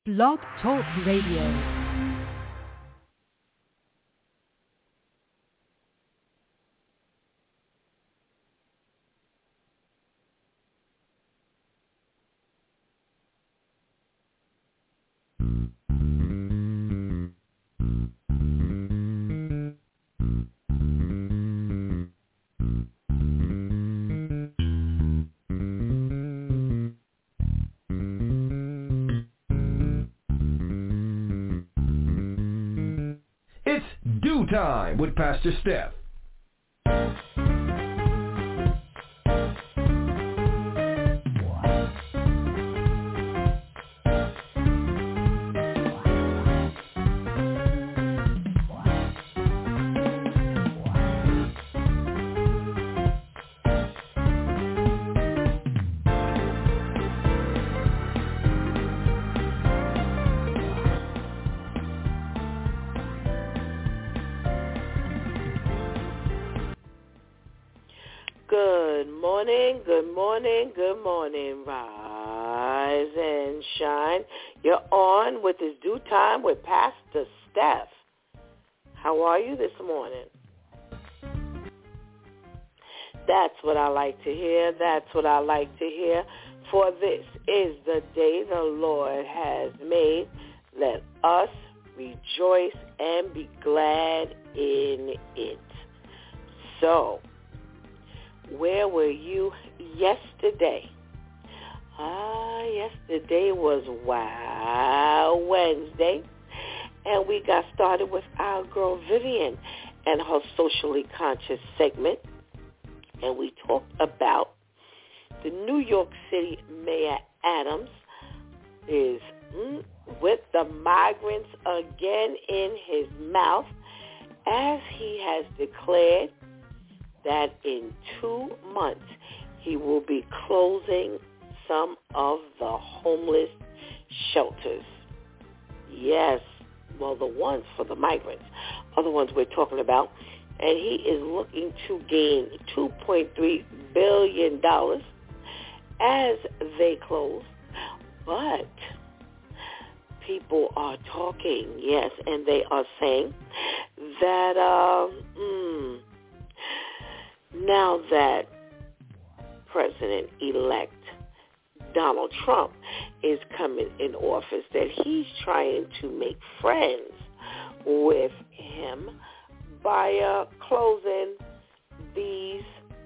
Blog Talk Radio. It's DEW Time with Pastor Steph. Good morning, rise and shine. You're on with this DEW Time with Pastor Steph. How are you this morning? That's what I like to hear. For this is the day the Lord has made. Let us rejoice and be glad in it. So, where were you yesterday? Yesterday was Wow Wednesday, and we got started with our girl Vivian and her socially conscious segment, and we talked about the New York City Mayor Adams is with the migrants again in his mouth, as he has declared that in 2 months he will be closing some of the homeless shelters. Yes, well, the ones for the migrants are the ones we're talking about. And he is looking to gain $2.3 billion as they close. But people are talking, yes, and they are saying that now that President-elect Donald Trump is coming in office, that he's trying to make friends with him by closing these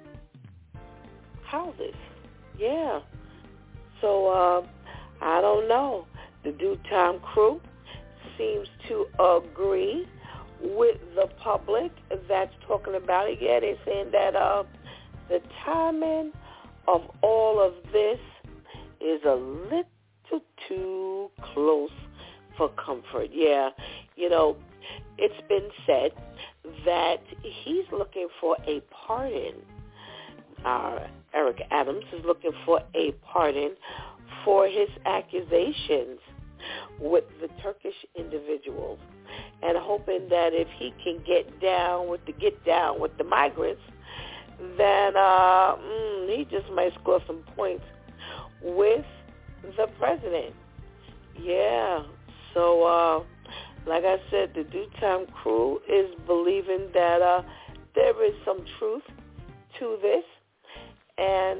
houses. Yeah. So, I don't know. The DEW Time crew seems to agree with the public that's talking about it. Yeah, they're saying that the timing of all of this is a little too close for comfort. Yeah, you know, it's been said that he's looking for a pardon. Eric Adams is looking for a pardon for his accusations with the Turkish individuals, and hoping that if he can get down with the migrants, then he just might score some points with the president. Yeah. So, like I said, the DEW Time crew is believing that there is some truth to this, and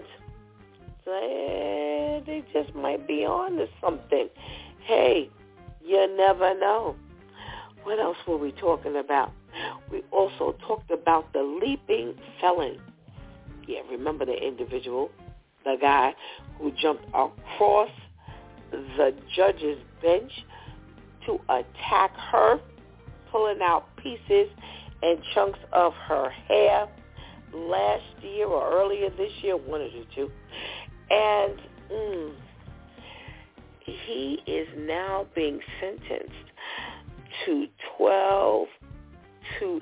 they just might be on to something. Hey, you never know. What else were we talking about? We also talked about the leaping felon. Yeah, remember the individual, the guy who jumped across the judge's bench to attack her, pulling out pieces and chunks of her hair last year or earlier this year, one of the two. And he is now being sentenced to 12 to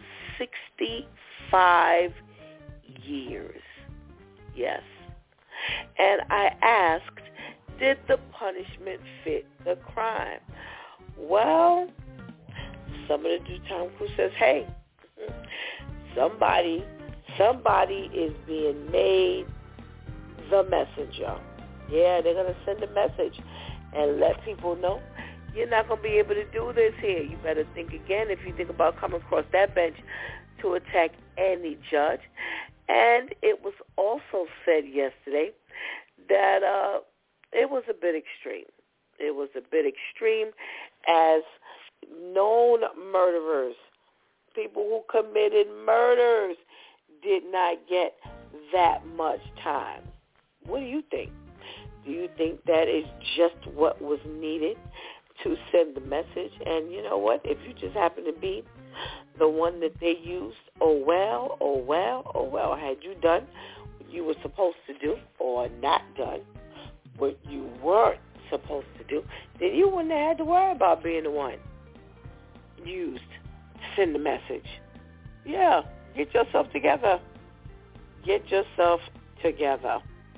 65 years. Yes. And I asked, did the punishment fit the crime? Well, some of the DEW Time crew says, hey, somebody is being made the messenger. Yeah, they're going to send a message and let people know You're not going to be able to do this here. You better think again if you think about coming across that bench to attack any judge. And it was also said yesterday that it was a bit extreme. It was a bit extreme as known murderers, people who committed murders, did not get that much time. What do you think? Do you think that is just what was needed to send the message? And you know what? If you just happen to be the one that they used, oh well. Had you done what you were supposed to do or not done what you weren't supposed to do, then you wouldn't have had to worry about being the one used to send the message. Yeah, get yourself together. Get yourself together.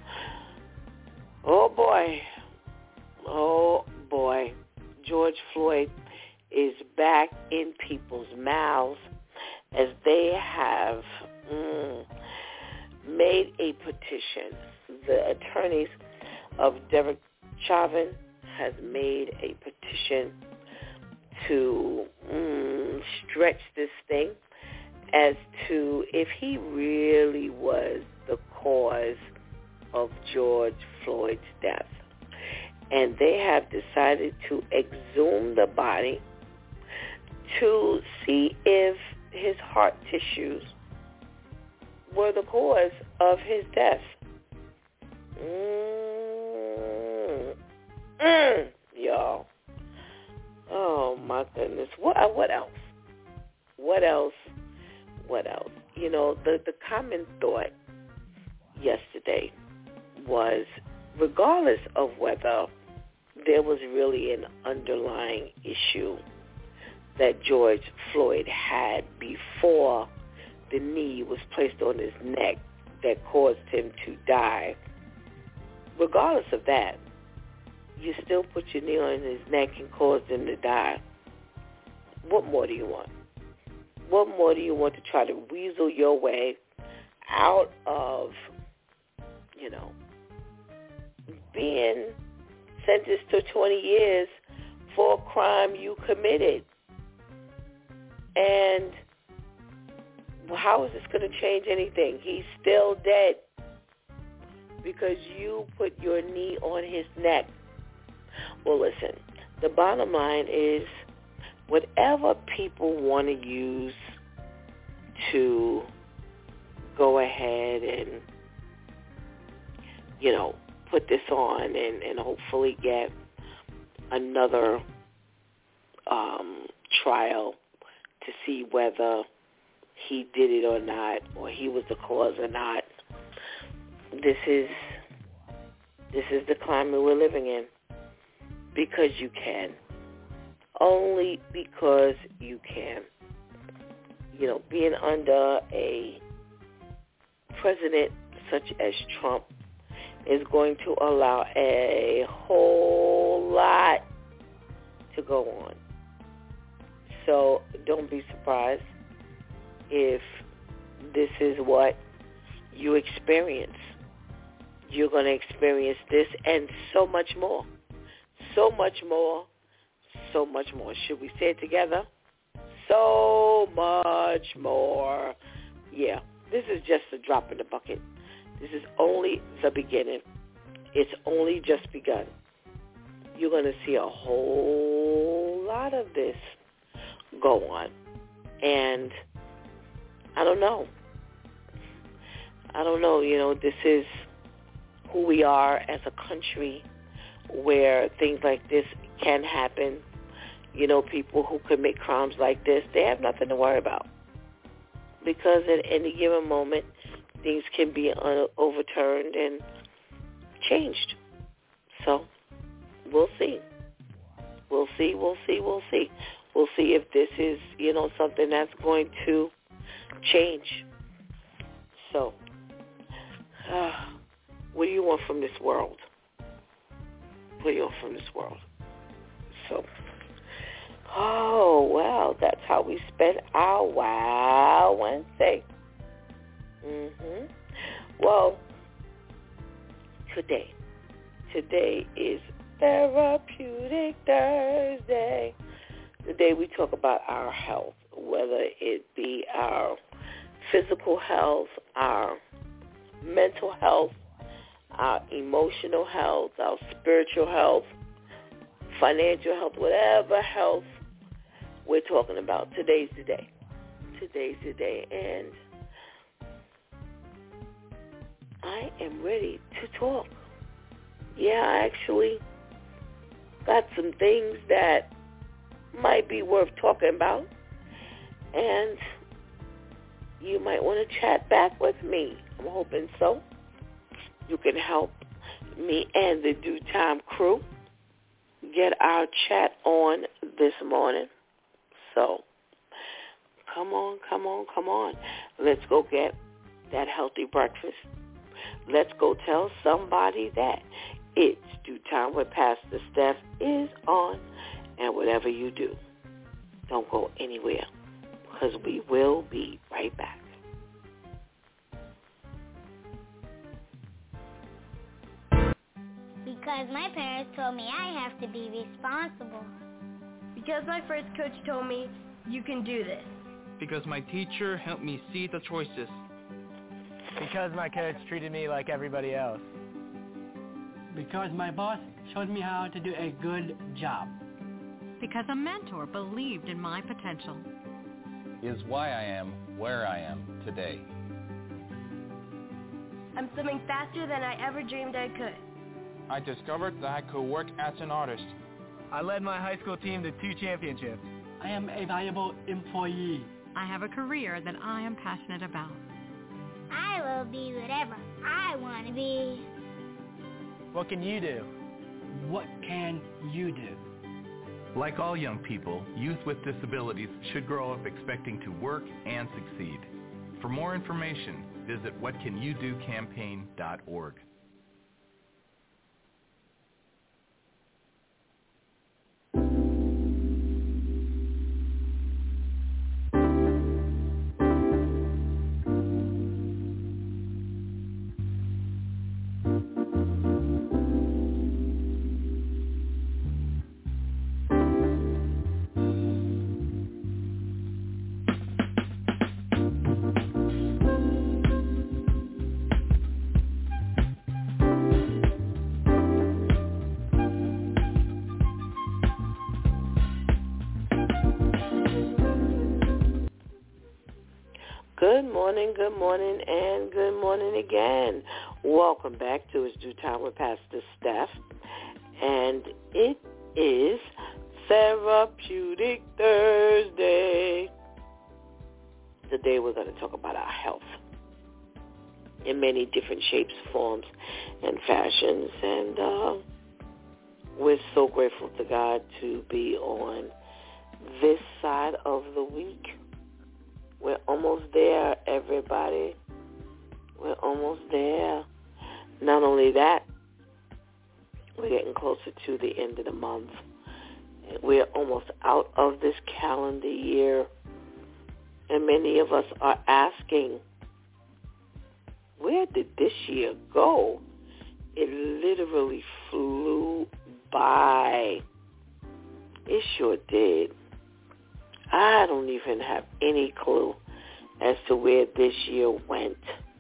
Oh, boy. George Floyd is back in people's mouths as they have made a petition. The attorneys of Derek Chauvin has made a petition to stretch this thing as to if he really was the cause of George Floyd's death. And they have decided to exhume the body to see if his heart tissues were the cause of his death. Y'all. Oh, my goodness. What else? What else? You know, the common thought yesterday was, regardless of whether there was really an underlying issue that George Floyd had before the knee was placed on his neck that caused him to die, regardless of that, you still put your knee on his neck and caused him to die. What more do you want? What more do you want to try to weasel your way out of, you know, being sentenced to 20 years for a crime you committed? And how is this going to change anything? He's still dead because you put your knee on his neck. Well, listen, the bottom line is whatever people want to use to go ahead and, you know, put this on and hopefully get another trial to see whether he did it or not, or he was the cause or not. This is the climate we're living in. Because you can. Only because you can. You know, being under a president such as Trump is going to allow a whole lot to go on. So don't be surprised if this is what you experience. You're going to experience this and so much more. So much more. So much more. Should we say it together? So much more. Yeah, this is just a drop in the bucket. This is only the beginning. It's only just begun. You're going to see a whole lot of this go on. And I don't know. You know, this is who we are as a country where things like this can happen. You know, people who commit crimes like this, they have nothing to worry about. Because at any given moment, things can be overturned and changed. So, we'll see. We'll see. We'll see if this is, you know, something that's going to change. So, what do you want from this world? What do you want from this world? So, oh, well, that's how we spend our Wow Wednesday. Well, today is Therapeutic Thursday. Today we talk about our health, whether it be our physical health, our mental health, our emotional health, our spiritual health, financial health, whatever health we're talking about. Today's the day. Today's the day. And I am ready to talk. Yeah, I actually got some things that might be worth talking about. And you might want to chat back with me. I'm hoping so. You can help me and the Due Time crew get our chat on this morning. So, come on. Let's go get that healthy breakfast. Let's go tell somebody that it's Due Time with Pastor Steph is on. And whatever you do, don't go anywhere, because we will be right back. Because my parents told me I have to be responsible. Because my first coach told me, you can do this. Because my teacher helped me see the choices. Because my coach treated me like everybody else. Because my boss showed me how to do a good job. Because a mentor believed in my potential. Is why I am where I am today. I'm swimming faster than I ever dreamed I could. I discovered that I could work as an artist. I led my high school team to 2 championships. I am a valuable employee. I have a career that I am passionate about. I will be whatever I want to be. What can you do? What can you do? Like all young people, youth with disabilities should grow up expecting to work and succeed. For more information, visit whatcanyoudocampaign.org. Good morning, and good morning again. Welcome back to It's Due Time with Pastor Steph. And it is Therapeutic Thursday. Today we're going to talk about our health in many different shapes, forms, and fashions. And we're so grateful to God to be on this side of the week. We're almost there, everybody. We're almost there. Not only that, we're getting closer to the end of the month. We're almost out of this calendar year. And many of us are asking, where did this year go? It literally flew by. It sure did. I don't even have any clue as to where this year went.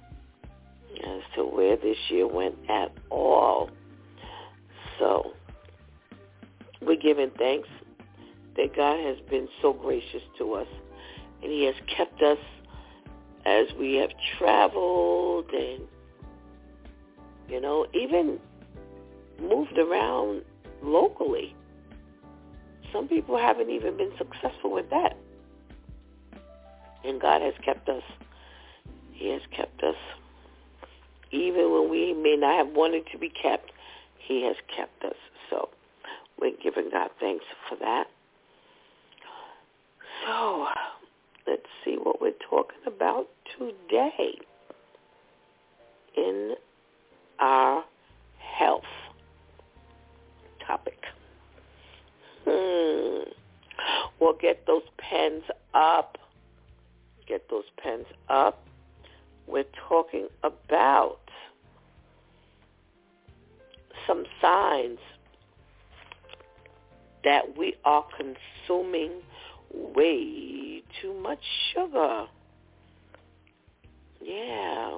At all. So, we're giving thanks that God has been so gracious to us. And he has kept us as we have traveled and, even moved around locally. Some people haven't even been successful with that. And God has kept us. He has kept us. Even when we may not have wanted to be kept, he has kept us. So we're giving God thanks for that. So let's see what we're talking about today in our health topic. Well, get those pens up. We're talking about some signs that we are consuming way too much sugar. Yeah.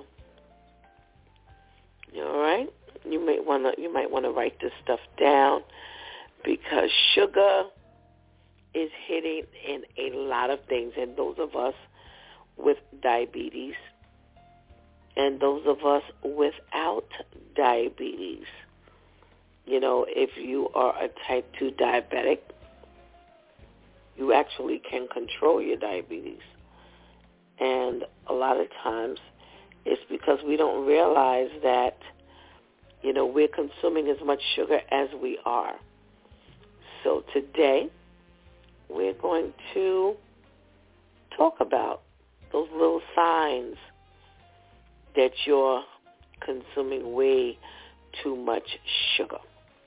All right? You might want to write this stuff down, because sugar is hitting in a lot of things, and those of us with diabetes and those of us without diabetes. You know, if you are a type 2 diabetic, you actually can control your diabetes. And a lot of times it's because we don't realize that, you know, we're consuming as much sugar as we are. So today we're going to talk about those little signs that you're consuming way too much sugar.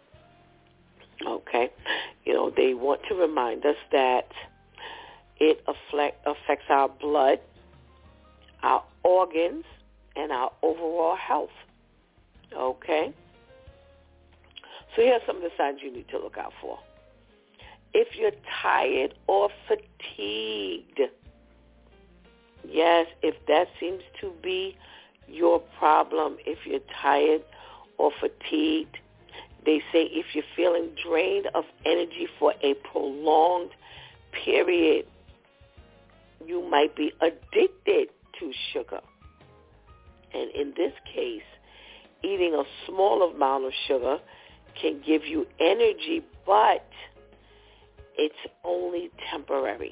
Okay? You know, they want to remind us that it affects our blood, our organs, and our overall health. Okay? So here are some of the signs you need to look out for. If you're tired or fatigued, yes, if that seems to be your problem, if you're tired or fatigued, they say if you're feeling drained of energy for a prolonged period, you might be addicted to sugar. And in this case, eating a small amount of sugar can give you energy, but it's only temporary.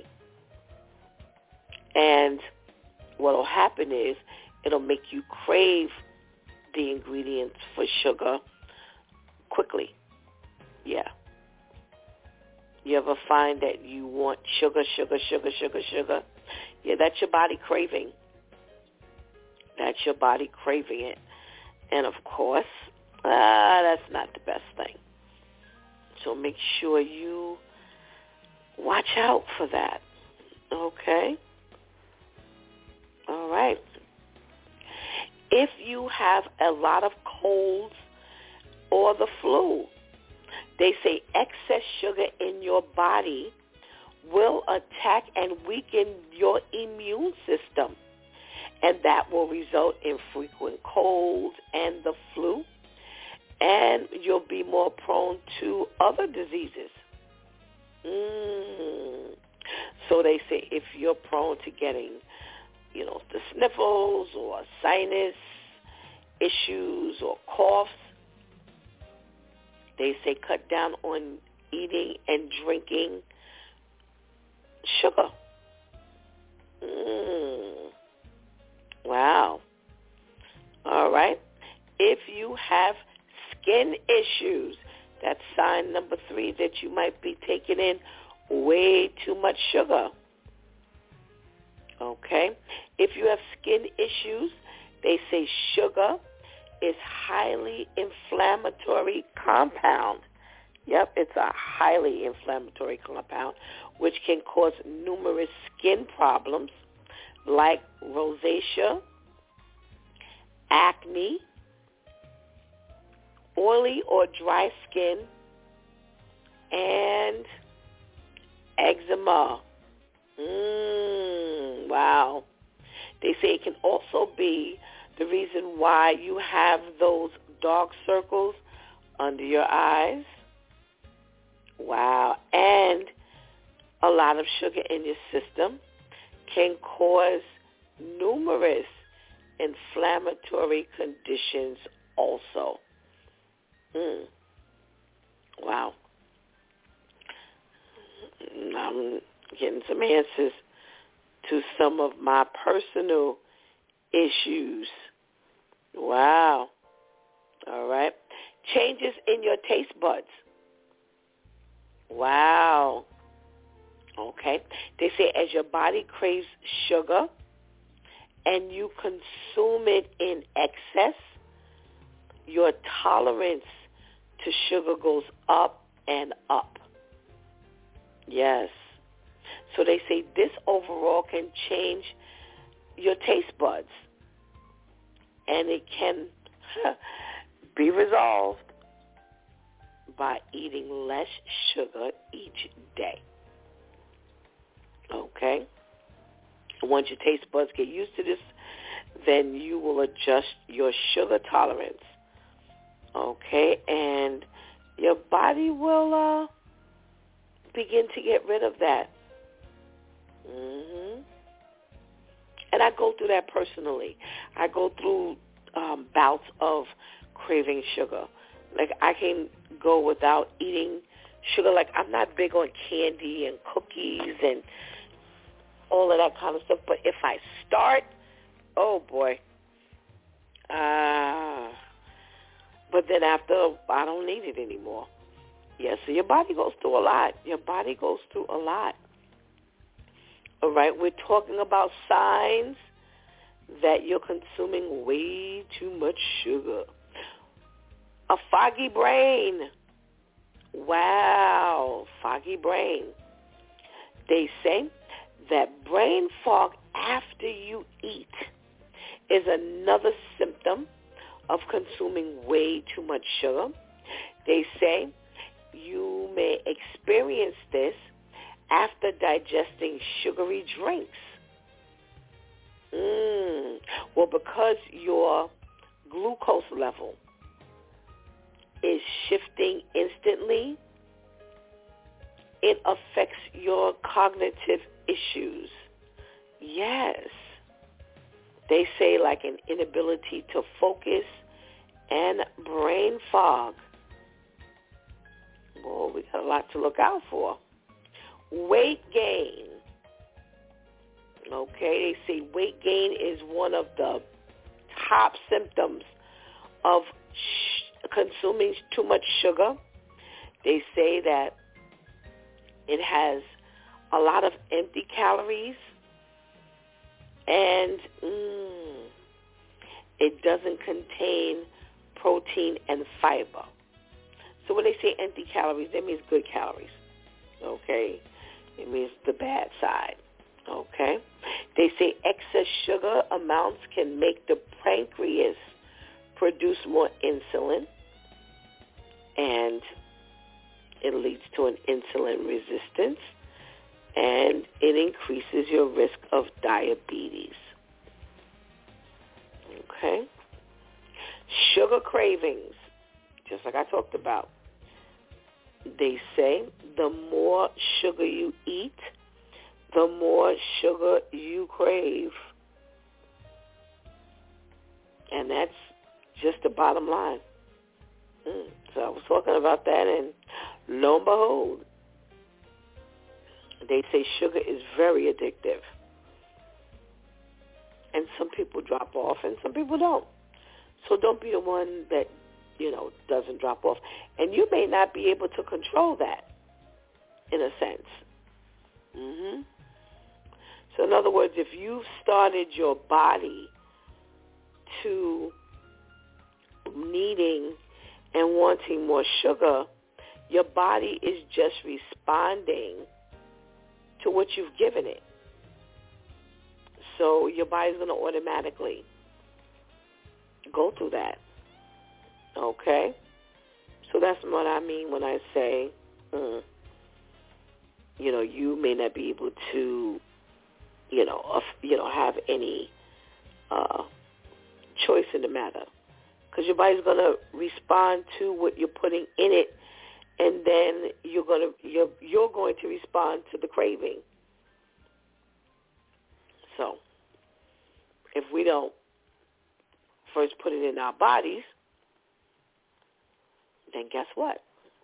And what will happen is it'll make you crave the ingredients for sugar quickly. Yeah. You ever find that you want sugar? Yeah, that's your body craving. That's your body craving it. And, of course, that's not the best thing. So make sure you watch out for that. Okay? All right. If you have a lot of colds or the flu, they say excess sugar in your body will attack and weaken your immune system, and that will result in frequent colds and the flu, and you'll be more prone to other diseases. So they say if you're prone to getting, you know, the sniffles or sinus issues or coughs, they say cut down on eating and drinking sugar. Wow. All right. If you have skin issues, that's sign number 3 that you might be taking in way too much sugar. Okay? If you have skin issues, they say sugar is highly inflammatory compound. Yep, it's a highly inflammatory compound, which can cause numerous skin problems like rosacea, acne, oily or dry skin, and eczema. Wow. They say it can also be the reason why you have those dark circles under your eyes. Wow. And a lot of sugar in your system can cause numerous inflammatory conditions also. Wow. I'm getting some answers to some of my personal issues. Wow. All right. Changes in your taste buds. Wow. Okay. They say as your body craves sugar and you consume it in excess, your tolerance to sugar goes up and up. Yes. So they say this overall can change your taste buds, and it can be resolved by eating less sugar each day. Okay? Once your taste buds get used to this, then you will adjust your sugar tolerance. Okay? And your body will begin to get rid of that. And I go through that personally. I go through bouts of craving sugar. Like, I can go without eating sugar. Like, I'm not big on candy and cookies and all of that kind of stuff. But if I start, oh, boy. But then after, I don't need it anymore. Yeah, so your body goes through a lot. Your body goes through a lot. All right, we're talking about signs that you're consuming way too much sugar. A foggy brain. Wow, foggy brain. They say that brain fog after you eat is another symptom of consuming way too much sugar. They say you may experience this after digesting sugary drinks. Well, because your glucose level is shifting instantly, it affects your cognitive issues. Yes. They say like an inability to focus and brain fog. Well, we got a lot to look out for. Weight gain. Okay, they say weight gain is one of the top symptoms of consuming too much sugar. They say that it has a lot of empty calories and it doesn't contain protein and fiber. So when they say empty calories, that means good calories. Okay? It means the bad side. Okay? They say excess sugar amounts can make the pancreas produce more insulin, and it leads to an insulin resistance, and it increases your risk of diabetes. Okay? Sugar cravings, just like I talked about. They say the more sugar you eat, the more sugar you crave. And that's just the bottom line. So I was talking about that, and lo and behold, they say sugar is very addictive. And some people drop off and some people don't. So don't be the one that, doesn't drop off. And you may not be able to control that, in a sense. So in other words, if you've started your body to needing and wanting more sugar, your body is just responding to what you've given it. So your body's going to automatically go through that. Okay? So that's what I mean when I say, you may not be able to, have any choice in the matter. Because your body's going to respond to what you're putting in it, and then you're going to respond to the craving. So if we don't first put it in our bodies, then guess what?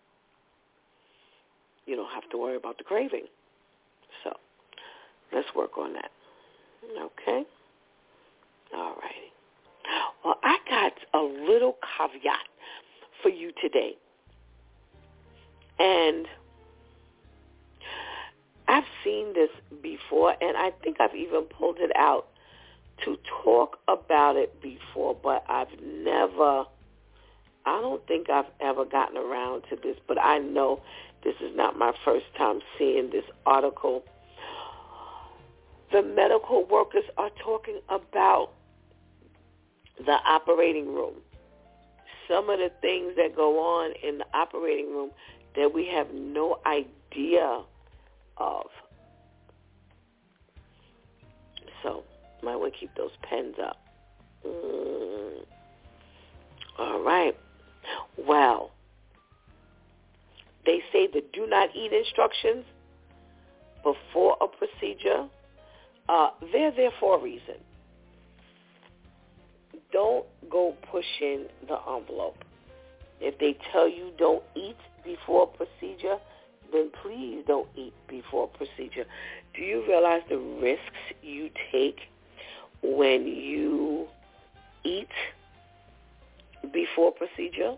You don't have to worry about the craving. So let's work on that. Okay? All righty. Well, I got a little caveat for you today. And I've seen this before, and I think I've even pulled it out to talk about it before, but I don't think I've ever gotten around to this, but I know this is not my first time seeing this article. The medical workers are talking about the operating room, some of the things that go on in the operating room that we have no idea of. So, might want to keep those pens up. All right. Well, they say the do not eat instructions before a procedure, they're there for a reason. Don't go pushing the envelope. If they tell you don't eat before a procedure, then please don't eat before a procedure. Do you realize the risks you take when you eat before procedure?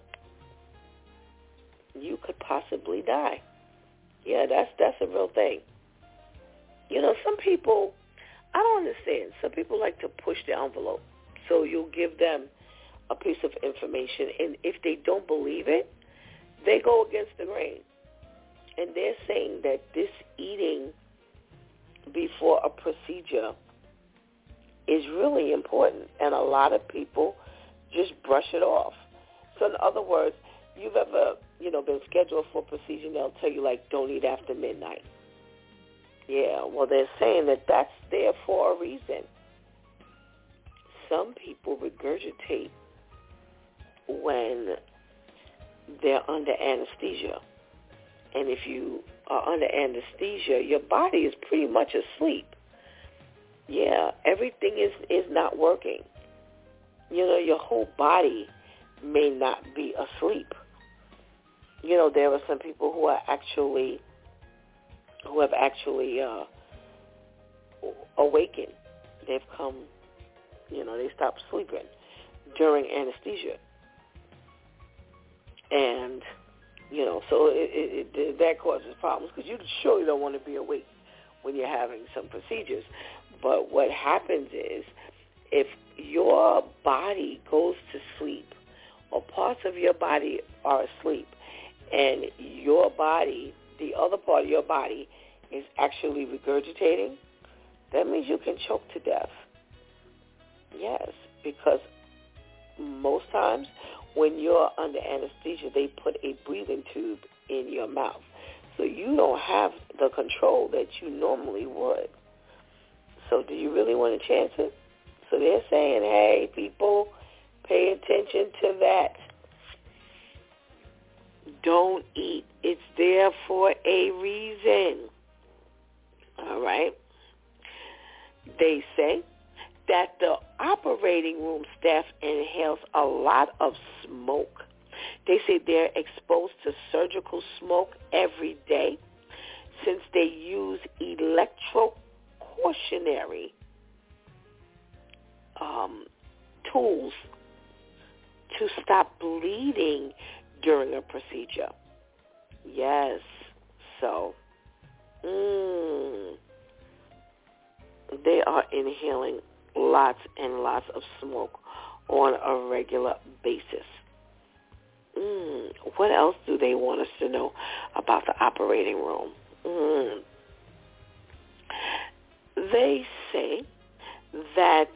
You could possibly die. Yeah, that's a real thing. You know, some people, I don't understand. Some people like to push the envelope. So you'll give them a piece of information, and if they don't believe it, they go against the grain. And they're saying that this eating before a procedure is really important, and a lot of people just brush it off. So in other words, you've ever, been scheduled for a procedure, and they'll tell you, like, don't eat after midnight. Yeah, well, they're saying that that's there for a reason. Some people regurgitate when they're under anesthesia. And if you are under anesthesia, your body is pretty much asleep. Yeah, everything is not working. Your whole body may not be asleep. There are some people who have actually awakened. They've come, they stopped sleeping during anesthesia. And, so that causes problems because you surely don't want to be awake when you're having some procedures. But what happens is if your body goes to sleep or parts of your body are asleep and your body, the other part of your body is actually regurgitating, that means you can choke to death. Yes, because most times when you're under anesthesia, they put a breathing tube in your mouth. So you don't have the control that you normally would. So do you really want to chance it? So they're saying, hey, people, pay attention to that. Don't eat. It's there for a reason. All right? They say that the operating room staff inhales a lot of smoke. They say they're exposed to surgical smoke every day since they use electrocautionary tools to stop bleeding during a procedure. Yes. So, they are inhaling lots and lots of smoke on a regular basis. What else do they want us to know about the operating room? They say that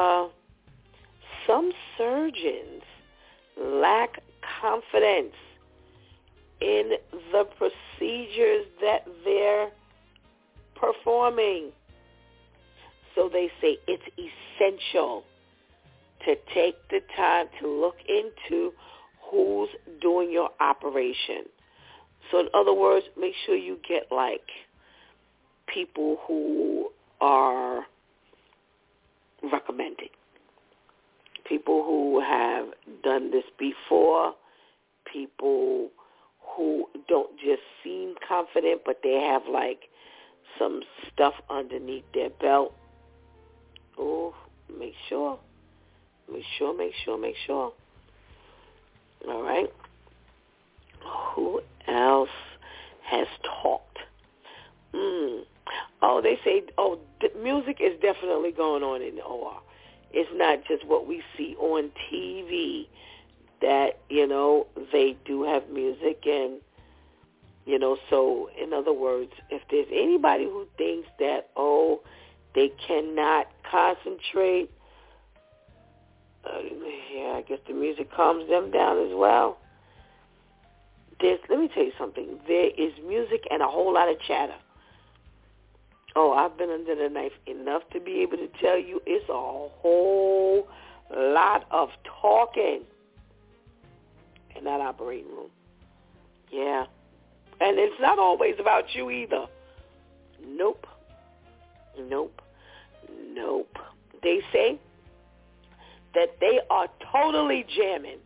some surgeons lack confidence in the procedures that they're performing. So they say it's essential to take the time to look into who's doing your operation. So in other words, make sure you get people who are recommended, people who have done this before, people who don't just seem confident, but they have some stuff underneath their belt. Oh, make sure. All right. Who else has talked? Oh, they say, the music is definitely going on in the OR. It's not just what we see on TV that, they do have music and, so in other words, if there's anybody who thinks that, they cannot concentrate, I guess the music calms them down as well. Let me tell you something. There is music and a whole lot of chatter. Oh, I've been under the knife enough to be able to tell you it's a whole lot of talking in that operating room. Yeah. And it's not always about you either. Nope. They say that they are totally jamming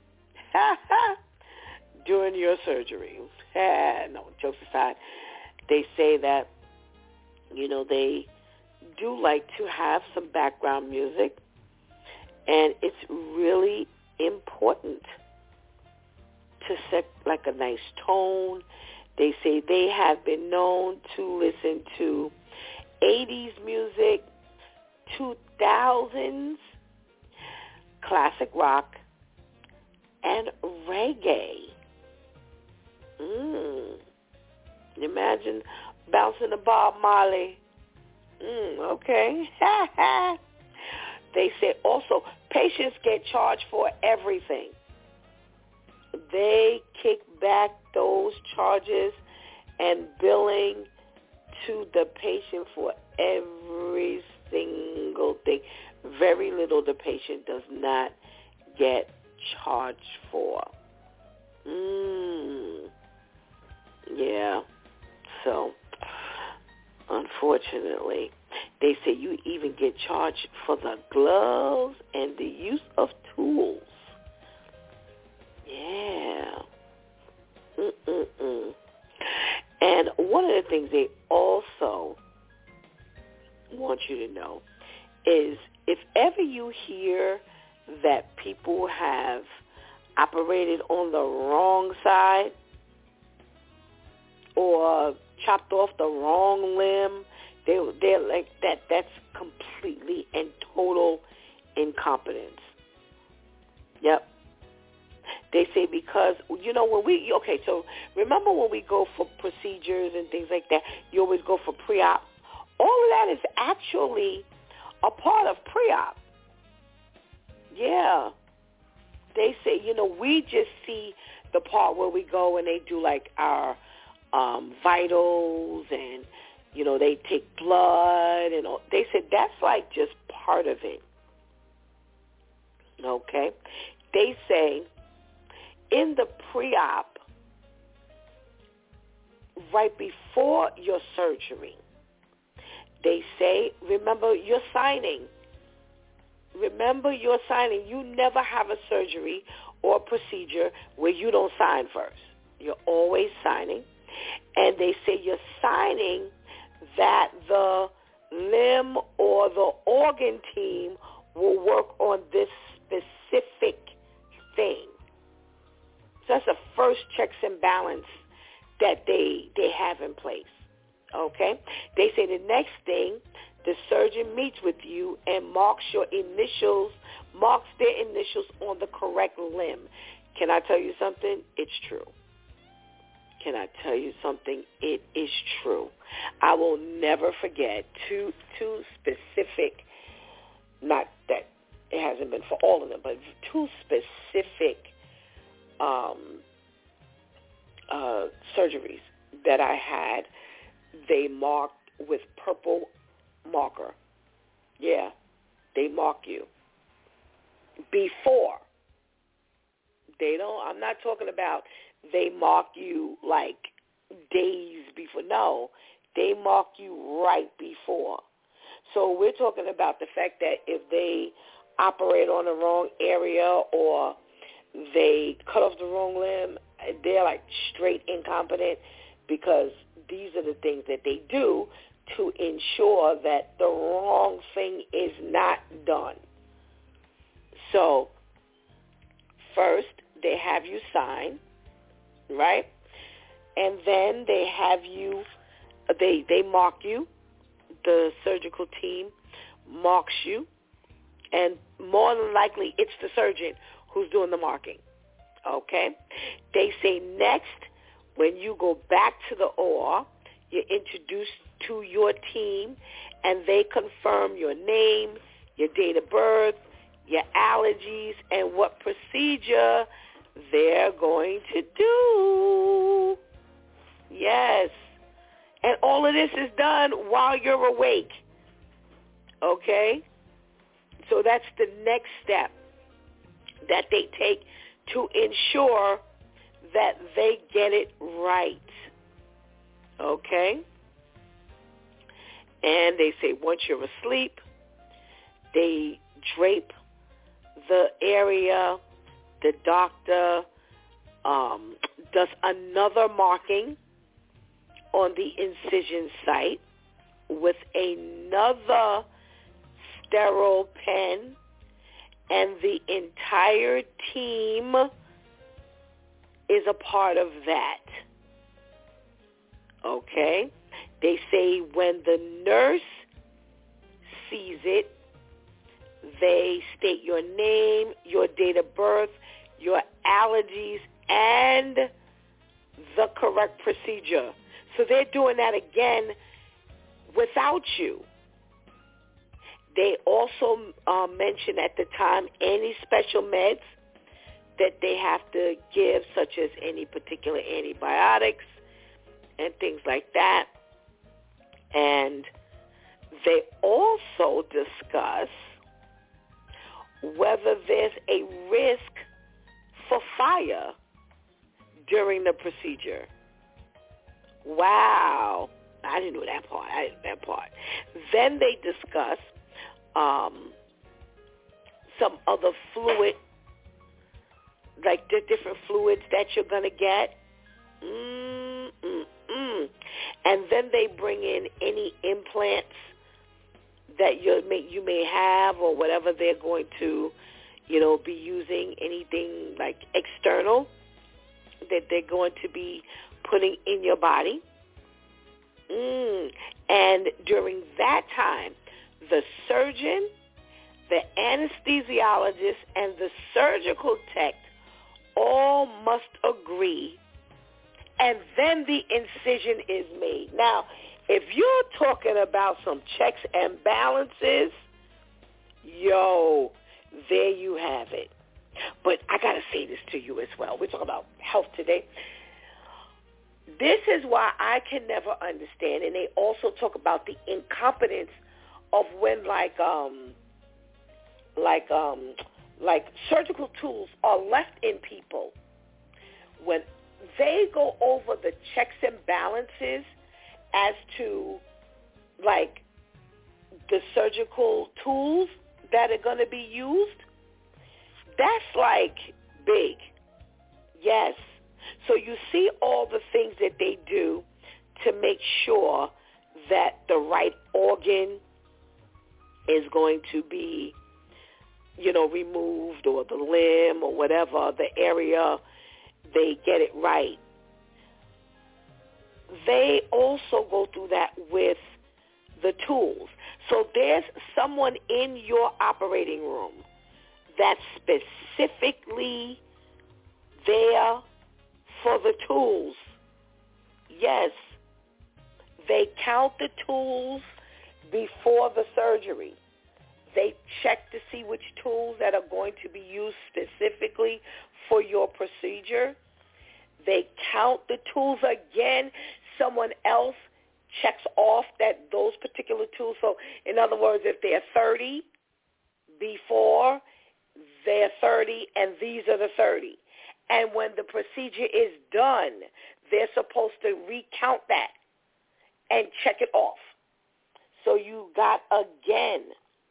during your surgery. No, jokes aside. They say that, they do like to have some background music, and it's really important to set like a nice tone. They say they have been known to listen to 80s music, 2000s, classic rock, and reggae. Imagine bouncing to Bob Marley. Okay. They say also patients get charged for everything. They kick back those charges and billing to the patient for every single thing. Very little the patient does not get charged for. Yeah. So, unfortunately, they say you even get charged for the gloves and the use of tools. Yeah. And one of the things they also want you to know is if ever you hear that people have operated on the wrong side or chopped off the wrong limb, they're like that. That's completely and total incompetence. Yep. They say because, so remember when we go for procedures and things like that, you always go for pre-op. All of that is actually a part of pre-op. Yeah. They say, we just see the part where we go and they do like our vitals and, they take blood and all. They said that's like just part of it. Okay? They say in the pre-op, right before your surgery, they say, remember you're signing. Remember you're signing. You never have a surgery or a procedure where you don't sign first. You're always signing. And they say you're signing that the limb or the organ team will work on this specific thing. So that's the first checks and balance that they have in place. Okay? They say the next thing, the surgeon meets with you and marks their initials on the correct limb. Can I tell you something? It's true. Can I tell you something? It is true. I will never forget two specific, not that it hasn't been for all of them, but two specific surgeries that I had. They marked with purple marker. Yeah, they mark you. Before. I'm not talking about they mark you like days before. No, they mark you right before. So we're talking about the fact that if they operate on the wrong area or they cut off the wrong limb, they're like straight incompetent, because these are the things that they do to ensure that the wrong thing is not done. So first they have you sign, right? And then they have you, they mark you. The surgical team marks you. And more than likely, it's the surgeon who's doing the marking. Okay? They say next, when you go back to the OR, you're introduced to your team, and they confirm your name, your date of birth, your allergies, and what procedure they're going to do. Yes. And all of this is done while you're awake. Okay? So that's the next step that they take to ensure that they get it right. Okay? And they say once you're asleep, they drape the area. The doctor does another marking on the incision site with another sterile pen, and the entire team is a part of that. Okay? They say when the nurse sees it, they state your name, your date of birth, your allergies, and the correct procedure. So they're doing that again without you. They also mention at the time any special meds that they have to give, such as any particular antibiotics and things like that. And they also discuss whether there's a risk for fire during the procedure. Wow. I didn't know that part. Then they discuss some other fluid, like the different fluids that you're going to get. And then they bring in any implants that you may have, or whatever they're going to, be using, anything like external that they're going to be putting in your body. And during that time, the surgeon, the anesthesiologist, and the surgical tech all must agree, and then the incision is made. Now, if you're talking about some checks and balances, there you have it. But I got to say this to you as well. We're talking about health today. This is why I can never understand, and they also talk about the incompetence of when like surgical tools are left in people. When they go over the checks and balances as to like the surgical tools that are going to be used, that's like big. Yes. So you see all the things that they do to make sure that the right organ is going to be, removed, or the limb, or whatever, the area, they get it right. They also go through that with the tools. So there's someone in your operating room that's specifically there for the tools. Yes, they count the tools before the surgery. They check to see which tools that are going to be used specifically for your procedure. They count the tools again. Someone else checks off that those particular tools. So in other words, if they're 30 before, they're 30, and these are the 30. And when the procedure is done, they're supposed to recount that and check it off. So you got, again,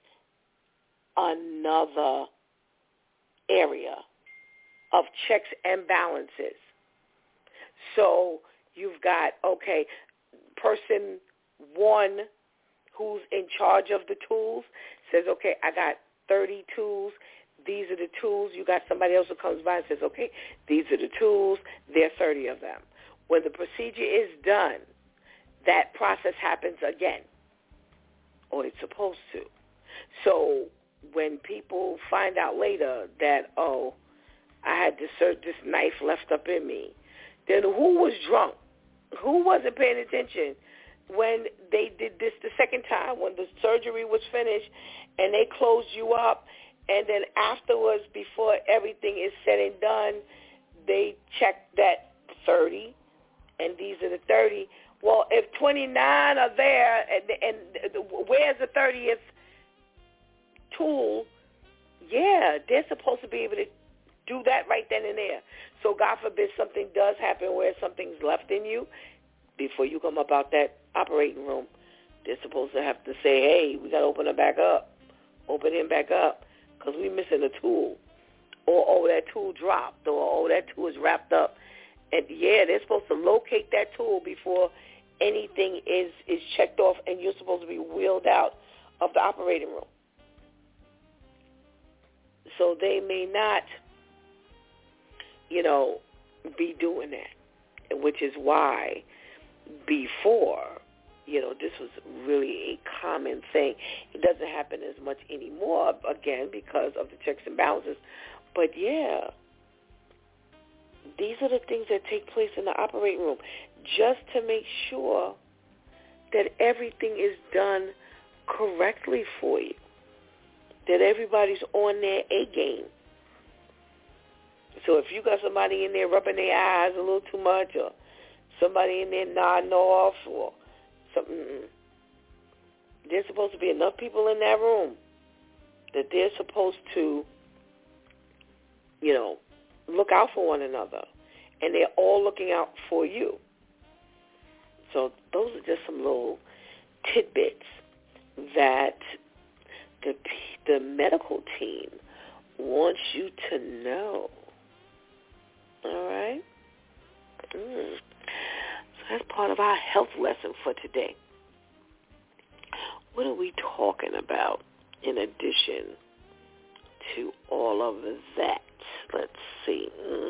another area of checks and balances. So you've got, person one who's in charge of the tools says, I got 30 tools. These are the tools. You got somebody else who comes by and says, these are the tools. There are 30 of them. When the procedure is done, that process happens again, or it's supposed to. So when people find out later that, I had this knife left up in me, then who was drunk? Who wasn't paying attention when they did this the second time, when the surgery was finished and they closed you up and then afterwards, before everything is said and done, they check that 30, and these are the 30. Well, if 29 are there, and where's the 30th tool? Yeah, they're supposed to be able to do that right then and there. So God forbid something does happen where something's left in you, before you come up out that operating room, they're supposed to have to say, hey, we got to open him back up, because we're missing a tool. Or, oh, that tool dropped, or, oh, that tool is wrapped up. And, yeah, they're supposed to locate that tool before anything is checked off, and you're supposed to be wheeled out of the operating room. So they may not, be doing that, which is why before, this was really a common thing. It doesn't happen as much anymore, again, because of the checks and balances. But, yeah, these are the things that take place in the operating room just to make sure that everything is done correctly for you, that everybody's on their A game. So if you got somebody in there rubbing their eyes a little too much, or somebody in there nodding off, or something, there's supposed to be enough people in that room that they're supposed to, look out for one another, and they're all looking out for you. So those are just some little tidbits that the medical team wants you to know. All right? So that's part of our health lesson for today. What are we talking about in addition to all of that? Let's see.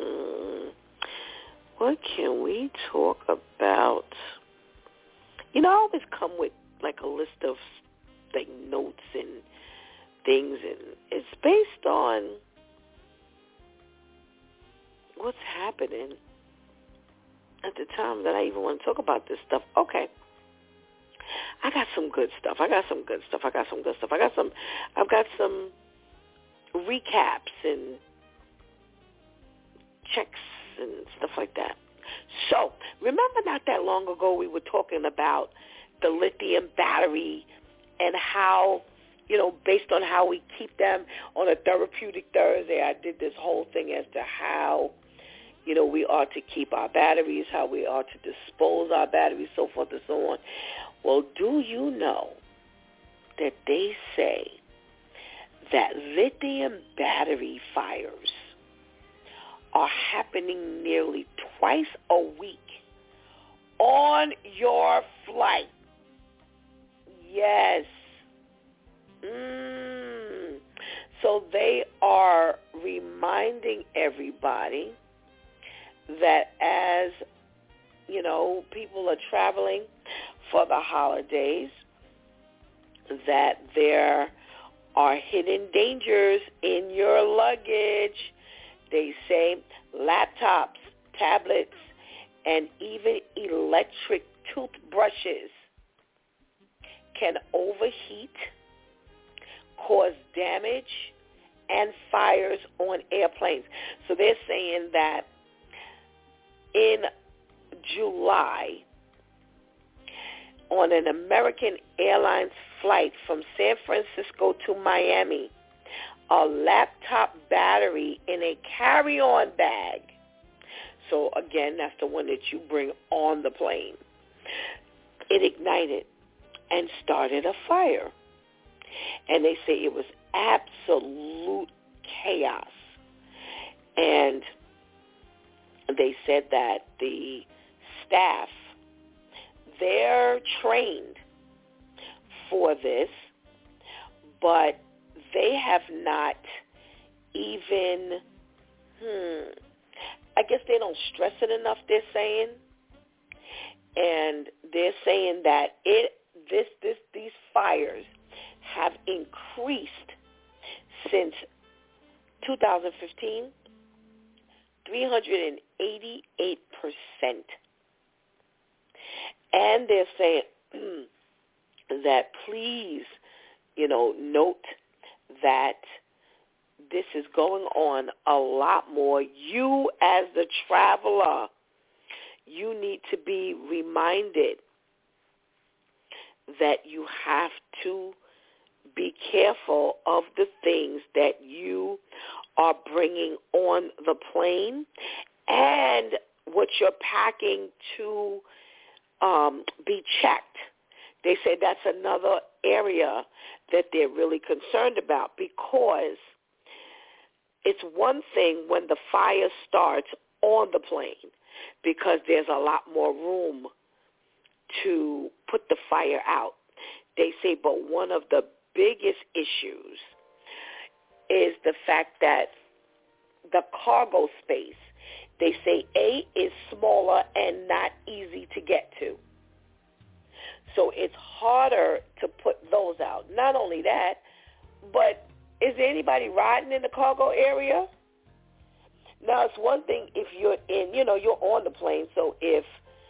What can we talk about? I always come with like a list of like notes and things, and it's based on what's happening at the time that I even want to talk about this stuff. Okay. I got some good stuff. I've got some recaps and checks and stuff like that. So, remember not that long ago we were talking about the lithium battery and how, based on how we keep them on a therapeutic Thursday, I did this whole thing as to how, we ought to keep our batteries, how we ought to dispose our batteries, so forth and so on. Well, do you know that they say that lithium battery fires are happening nearly twice a week on your flight? Yes. So they are reminding everybody that as, people are traveling for the holidays, that there are hidden dangers in your luggage. They say laptops, tablets, and even electric toothbrushes can overheat, cause damage, and fires on airplanes. So they're saying that in July, on an American Airlines flight from San Francisco to Miami, a laptop battery in a carry-on bag, so again, that's the one that you bring on the plane, it ignited and started a fire. And they say it was absolute chaos. And they said that the staff, they're trained for this, but they have not even, I guess they don't stress it enough, they're saying. And they're saying that these fires have increased since 2015, 388%. And they're saying that please, note that this is going on a lot more. You, as the traveler, you need to be reminded that you have to be careful of the things that you are bringing on the plane and what you're packing to be checked. They say that's another area that they're really concerned about, because it's one thing when the fire starts on the plane, because there's a lot more room to put the fire out. They say, but one of the biggest issues is the fact that the cargo space, they say, A, is smaller and not easy to get to. So it's harder to put those out. Not only that, but is there anybody riding in the cargo area? Now, it's one thing if you're in, you're on the plane, so if,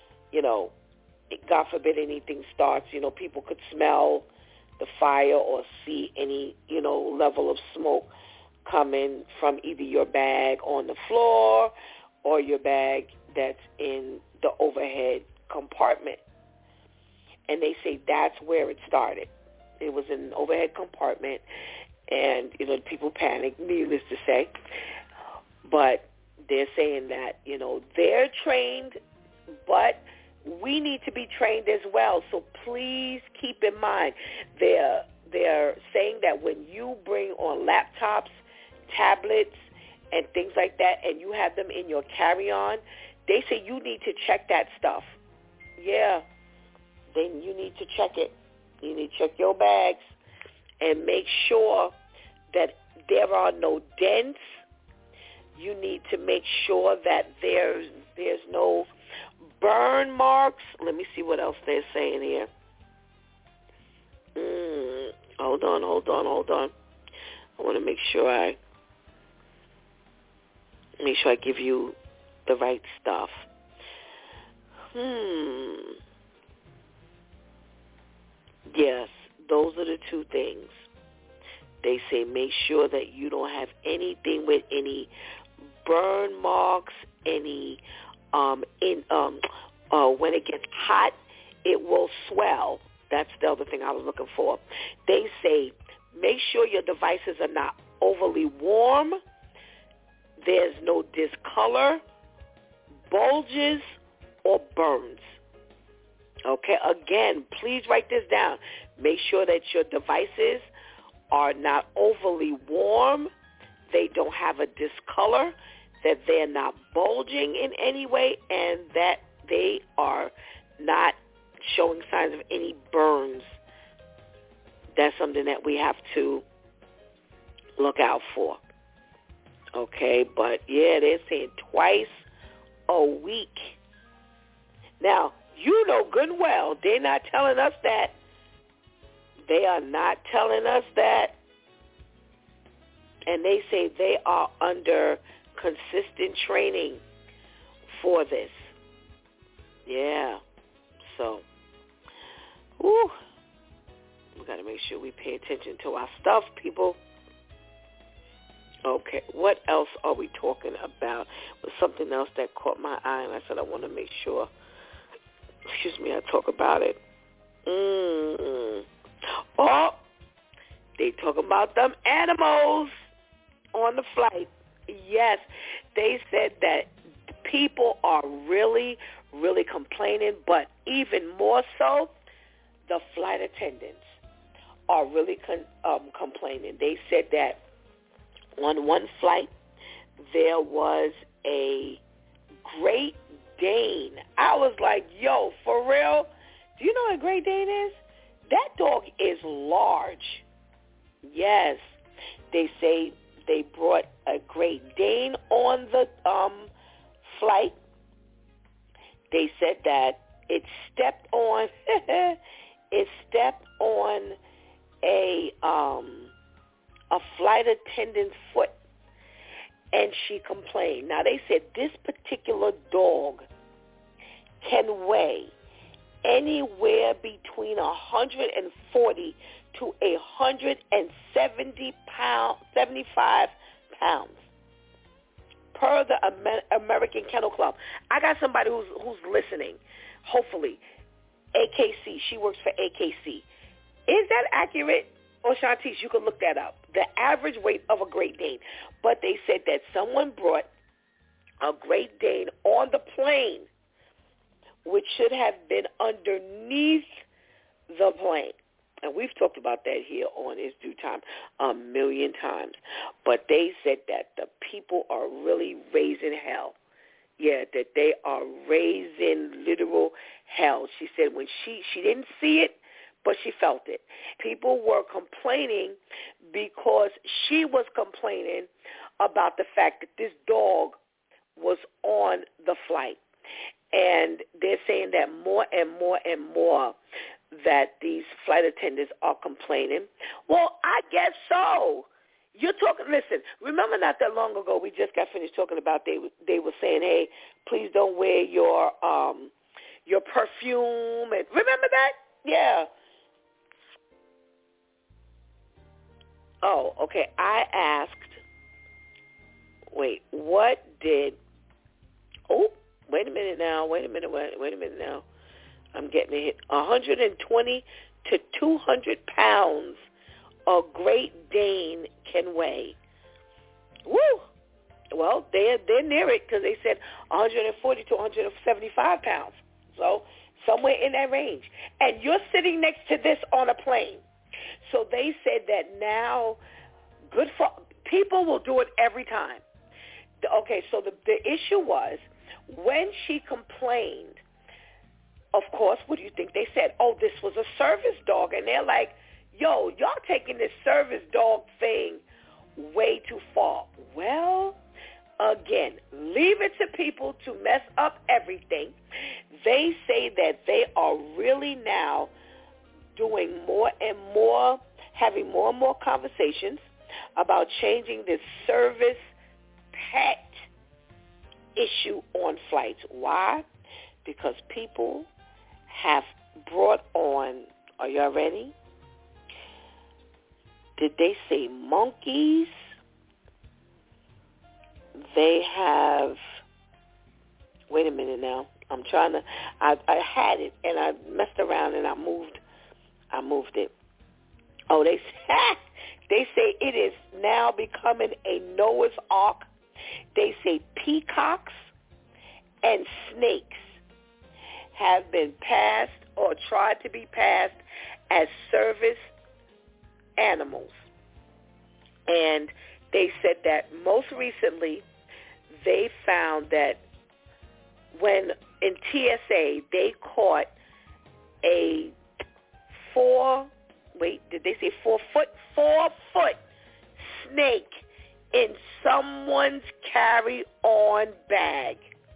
God forbid anything starts, people could smell the fire or see any, level of smoke coming from either your bag on the floor or your bag that's in the overhead compartment. And they say that's where it started. It was in an overhead compartment, and, people panicked, needless to say. But they're saying that, they're trained, but we need to be trained as well. So please keep in mind, they're saying that when you bring on laptops, tablets, and things like that, and you have them in your carry-on, they say you need to check that stuff. Yeah, then you need to check it. You need to check your bags and make sure that there are no dents. You need to make sure that there's no burn marks. Let me see what else they're saying here. Hold on. I want to make sure I give you the right stuff. Yes, those are the two things. They say make sure that you don't have anything with any burn marks, any when it gets hot, it will swell. That's the other thing I was looking for. They say make sure your devices are not overly warm. There's no discolor, bulges, or burns. Okay, again, please write this down. Make sure that your devices are not overly warm, they don't have a discolor, that they're not bulging in any way, and that they are not showing signs of any burns. That's something that we have to look out for. Okay, but yeah, they're saying twice a week. Now, you know good and well, they're not telling us that. They are not telling us that. And they say they are under consistent training for this. Yeah. So, we got to make sure we pay attention to our stuff, people. Okay, what else are we talking about? Was something else that caught my eye, and I said I want to make sure, I talk about it. Oh, they talk about them animals on the flight. Yes, they said that people are really, really complaining, but even more so, the flight attendants are really complaining. They said that on one flight, there was a Great Dane. I was like, yo, for real? Do you know what a Great Dane is? That dog is large. Yes. They say they brought a Great Dane on the flight. They said that it stepped on a flight attendant's foot, and she complained. Now, they said this particular dog can weigh anywhere between 140 to 175 pounds per the American Kennel Club. I got somebody who's listening, hopefully. AKC. She works for AKC. Is that accurate? Or Shantice, you can look that up. The average weight of a Great Dane. But they said that someone brought a Great Dane on the plane, which should have been underneath the plane. And we've talked about that here on It's Due Time a million times. But they said that the people are really raising hell. Yeah, that they are raising literal hell. She said when she didn't see it, but she felt it. People were complaining because she was complaining about the fact that this dog was on the flight. And they're saying that more and more and more that these flight attendants are complaining. Well, I guess so. You're talking, listen, remember not that long ago we just got finished talking about they were saying, hey, please don't wear your perfume. And remember that? Yeah. Oh, okay. I asked, wait a minute now. I'm getting a hit. 120 to 200 pounds a Great Dane can weigh. Woo! Well, they're near it because they said 140 to 175 pounds. So somewhere in that range. And you're sitting next to this on a plane. So they said that now people will do it every time. Okay, so the issue was when she complained, of course, what do you think they said? Oh, this was a service dog. And they're like, yo, y'all taking this service dog thing way too far. Well, again, leave it to people to mess up everything. They say that they are really now doing more and more, having more and more conversations about changing this service pet issue on flights. Why? Because people have brought on, are y'all ready? Did they say monkeys? They have, wait a minute now. I'm trying to, I had it and I messed around and I moved it. Oh, they say it is now becoming a Noah's Ark. They say peacocks and snakes have been passed or tried to be passed as service animals. And they said that most recently they found that when in TSA they caught a 4 foot snake in someone's carry-on bag.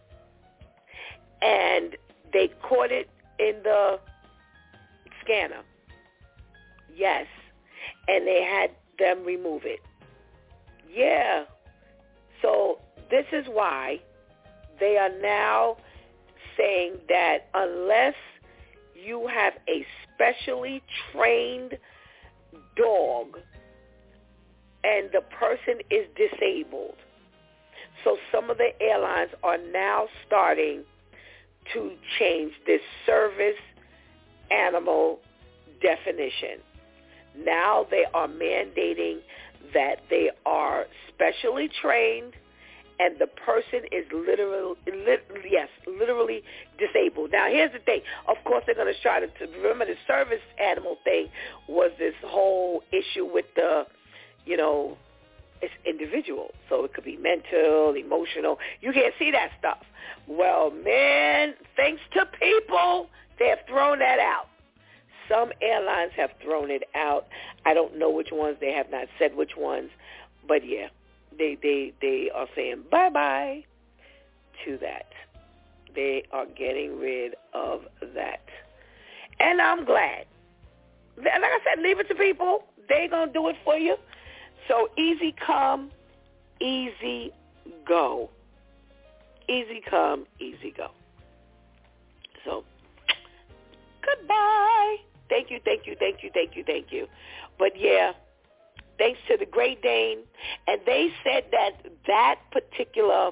And they caught it in the scanner. Yes. And they had them remove it. Yeah. So this is why they are now saying that unless you have a specially trained dog and the person is disabled. So some of the airlines are now starting to change this service animal definition. Now they are mandating that they are specially trained and the person is literally disabled. Now, here's the thing. Of course, they're going to try to remember the service animal thing was this whole issue with the, it's individual. So it could be mental, emotional. You can't see that stuff. Well, man, thanks to people, they have thrown that out. Some airlines have thrown it out. I don't know which ones. They have not said which ones. But, yeah, they are saying bye-bye to that. They are getting rid of that. And I'm glad. Like I said, leave it to people. They're going to do it for you. So easy come, easy go. Easy come, easy go. So Goodbye. Thank you. But yeah, thanks to the Great Dane. And they said that particular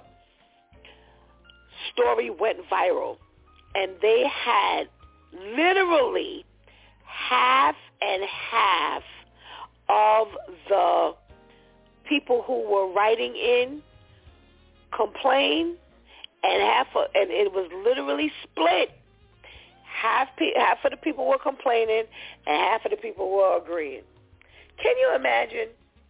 story went viral. And they had literally half and half of the people who were writing in complain, and it was literally split. Half of the people were complaining, and half of the people were agreeing. Can you imagine?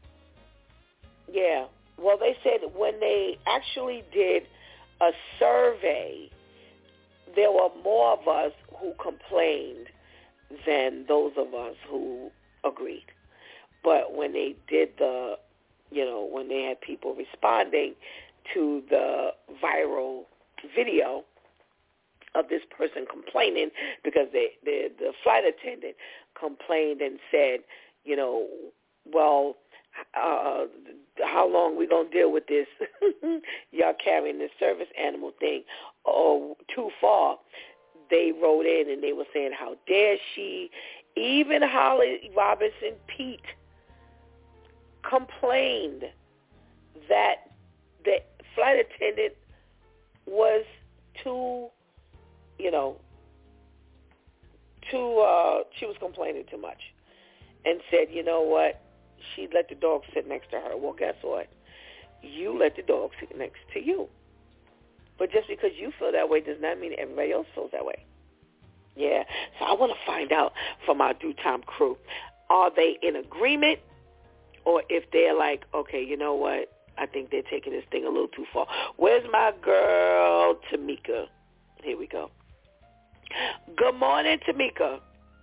Yeah. Well, they said when they actually did a survey, there were more of us who complained than those of us who agreed. But when they did when they had people responding to the viral video of this person complaining because the flight attendant complained and said, well, how long we going to deal with this? Y'all carrying this service animal thing too far. They wrote in and they were saying, how dare she? Even Holly Robinson Pete complained that the flight attendant was too, she was complaining too much, and said, you know what, she let the dog sit next to her. Well, guess what? You let the dog sit next to you. But just because you feel that way does not mean everybody else feels that way. Yeah. So I want to find out from our Due Time crew, are they in agreement, or if they're like, okay, you know what, I think they're taking this thing a little too far. Where's my girl, Tamika? Here we go. Good morning, Tamika.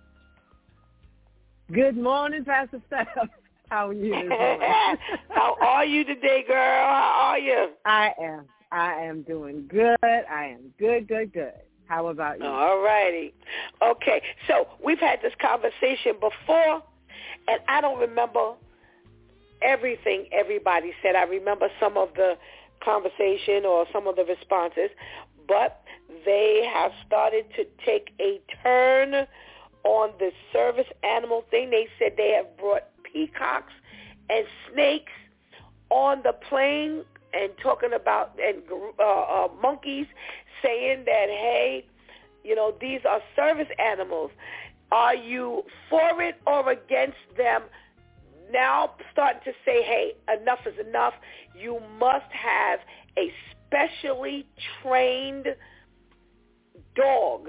Good morning, Pastor Steph. How are you this morning? How are you today, girl? How are you? I am doing good. I am good. How about you? All righty. Okay, so we've had this conversation before, and I don't remember everything everybody said. I remember some of the conversation or some of the responses, but they have started to take a turn on the service animal thing. They said they have brought peacocks and snakes on the plane and talking about monkeys, saying that, hey, these are service animals. Are you for it or against them? Now starting to say, hey, enough is enough. You must have a specially trained dog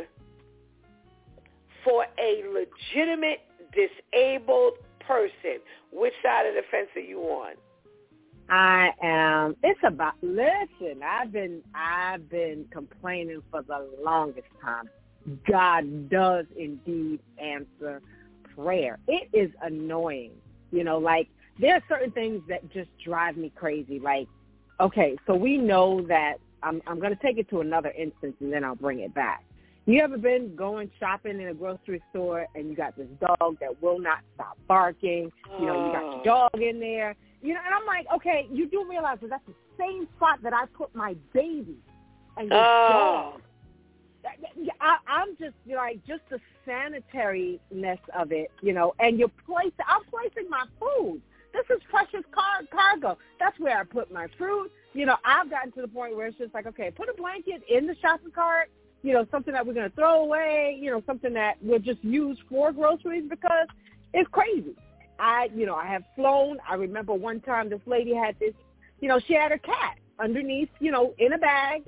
for a legitimate disabled person. Which side of the fence are you on? I am. Listen, I've been complaining for the longest time. God does indeed answer prayer. It is annoying. There are certain things that just drive me crazy. Like, okay, so we know that I'm going to take it to another instance and then I'll bring it back. You ever been going shopping in a grocery store and you got this dog that will not stop barking? You got your dog in there. And I'm like, okay, you do realize that that's the same spot that I put my baby and your dog. I'm just just the sanitariness of it, and I'm placing my food. This is precious cargo. That's where I put my fruit. I've gotten to the point where it's just like, okay, put a blanket in the shopping cart, something that we're going to throw away, something that we'll just use for groceries because it's crazy. I have flown. I remember one time this lady had this, she had her cat underneath, in a bag.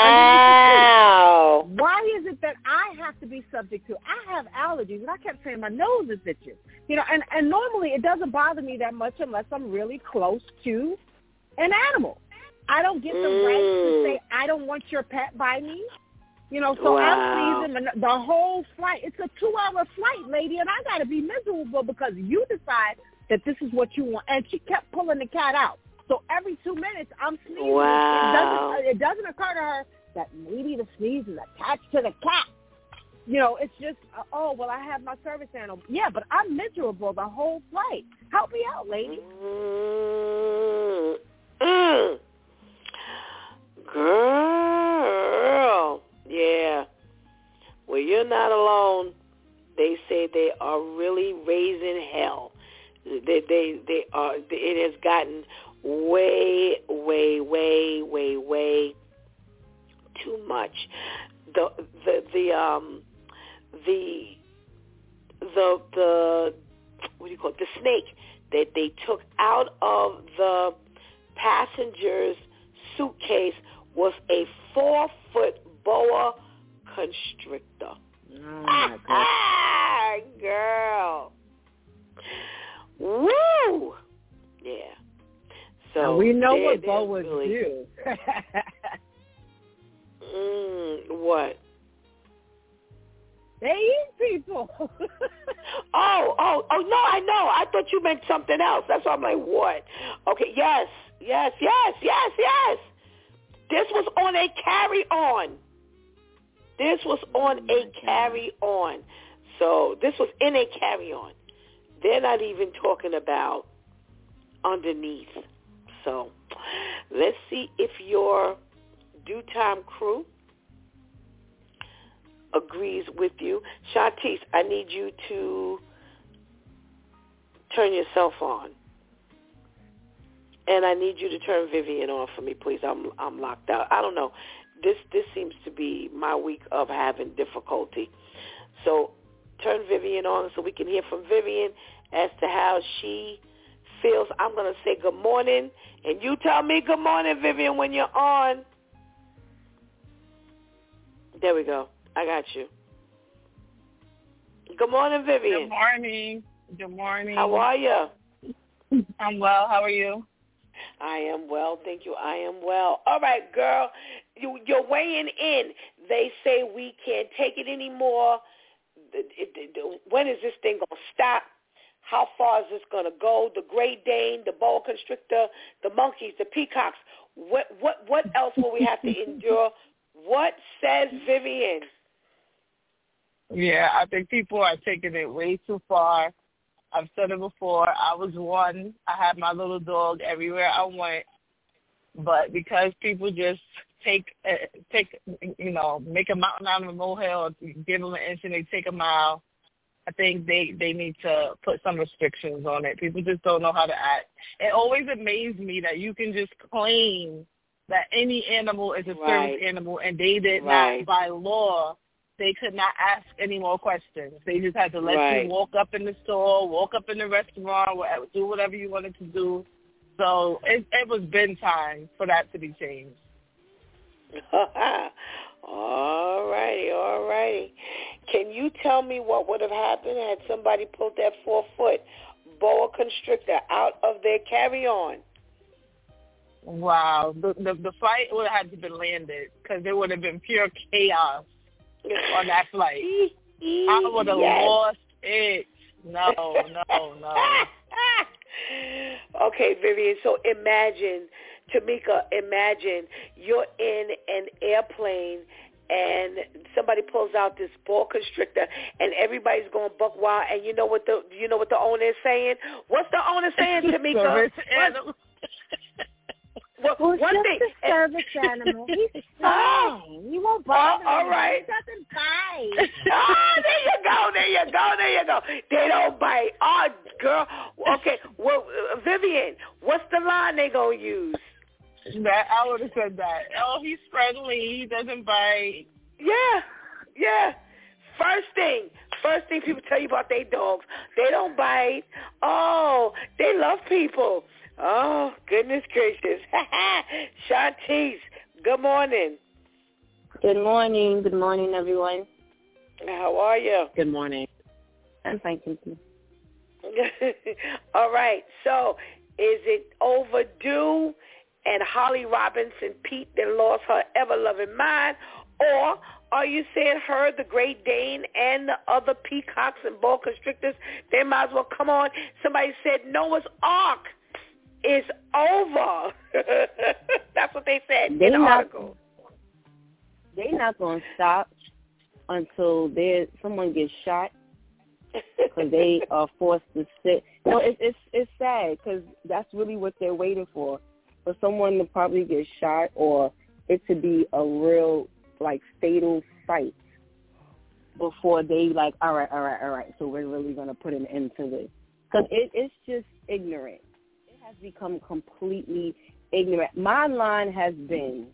Wow. Why is it that I have to be subject to? I have allergies, and I kept saying my nose is itching. And normally it doesn't bother me that much unless I'm really close to an animal. I don't get the right to say I don't want your pet by me. So I'm freezing the whole flight. It's a 2-hour flight, lady, and I got to be miserable because you decide that this is what you want. And she kept pulling the cat out. So every 2 minutes, I'm sneezing. Wow. It doesn't occur to her that maybe the sneeze is attached to the cat. It's just, I have my service animal. Yeah, but I'm miserable the whole flight. Help me out, lady. Girl. Yeah. Well, you're not alone. They say they are really raising hell. They are. It has gotten way too much. The what do you call it? The snake that they took out of the passenger's suitcase was a 4-foot boa constrictor. Oh my God. Girl. Woo! Yeah. So now we know what boas do. What? They eat people. Oh, no, I know. I thought you meant something else. That's why I'm like, what? Okay, yes. This was on a carry-on. Carry-on. So this was in a carry-on. They're not even talking about underneath. So let's see if your Due Time crew agrees with you. Shantice, I need you to turn yourself on. And I need you to turn Vivian on for me, please. I'm locked out. I don't know. This seems to be my week of having difficulty. So turn Vivian on so we can hear from Vivian as to how she feels. I'm going to say good morning, and you tell me good morning, Vivian, when you're on. There we go. I got you. Good morning, Vivian. Good morning. How are you? I'm well. How are you? I am well, thank you. I am well. All right, girl, you're weighing in. They say we can't take it anymore. When is this thing going to stop? How far is this going to go? The Great Dane, the boa constrictor, the monkeys, the peacocks. What else will we have to endure? What says Vivian? Yeah, I think people are taking it way too far. I've said it before. I was one. I had my little dog everywhere I went. But because people just take make a mountain out of a molehill, give them an inch and they take a mile, I think they need to put some restrictions on it. People just don't know how to act. It always amazed me that you can just claim that any animal is a service animal, and they did not, by law, they could not ask any more questions. They just had to let you walk up in the store, walk up in the restaurant, do whatever you wanted to do. So it was been time for that to be changed. All righty. Can you tell me what would have happened had somebody pulled that 4-foot boa constrictor out of their carry-on? Wow. The flight would have had to be landed because there would have been pure chaos on that flight. I would have lost it. No. Okay, Vivian, so Tamika, imagine you're in an airplane and somebody pulls out this boa constrictor and everybody's going buck wild, and you know what the owner is saying? What's the owner saying, Tamika? Well, just a service animal. He's fine. He won't bother me. All right. He doesn't bite. There you go. They don't bite. Oh, girl. Okay. Well, Vivian, what's the line they gonna use? I would have said that. Oh, he's friendly. He doesn't bite. Yeah. First thing people tell you about their dogs. They don't bite. Oh, they love people. Oh, goodness gracious. Shantice, good morning. Good morning, everyone. How are you? Good morning. I'm fine, thank you. All right, so is it overdue and Holly Robinson Pete then lost her ever-loving mind, or are you saying her, the Great Dane, and the other peacocks and boa constrictors, they might as well come on? Somebody said Noah's Ark is over. That's what they said in the article. They're not going to stop until someone gets shot because they are forced to sit. No, it's sad because that's really what they're waiting for someone to probably get shot or it to be a real, fatal fight. before they like, all right, so we're really going to put an end to this. Because it's just ignorant. It has become completely ignorant. My line has been,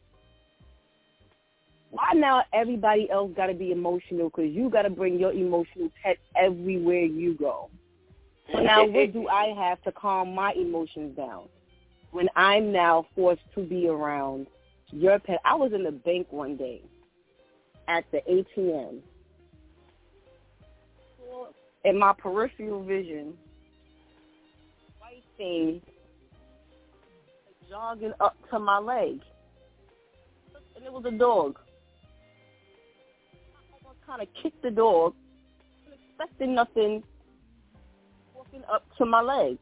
why now everybody else got to be emotional because you got to bring your emotional pet everywhere you go? So now what do I have to calm my emotions down when I'm now forced to be around your pet? I was in the bank one day at the ATM. In my peripheral vision, white thing jogging up to my leg. And it was a dog. I almost kind of kicked the dog, expecting nothing, walking up to my leg.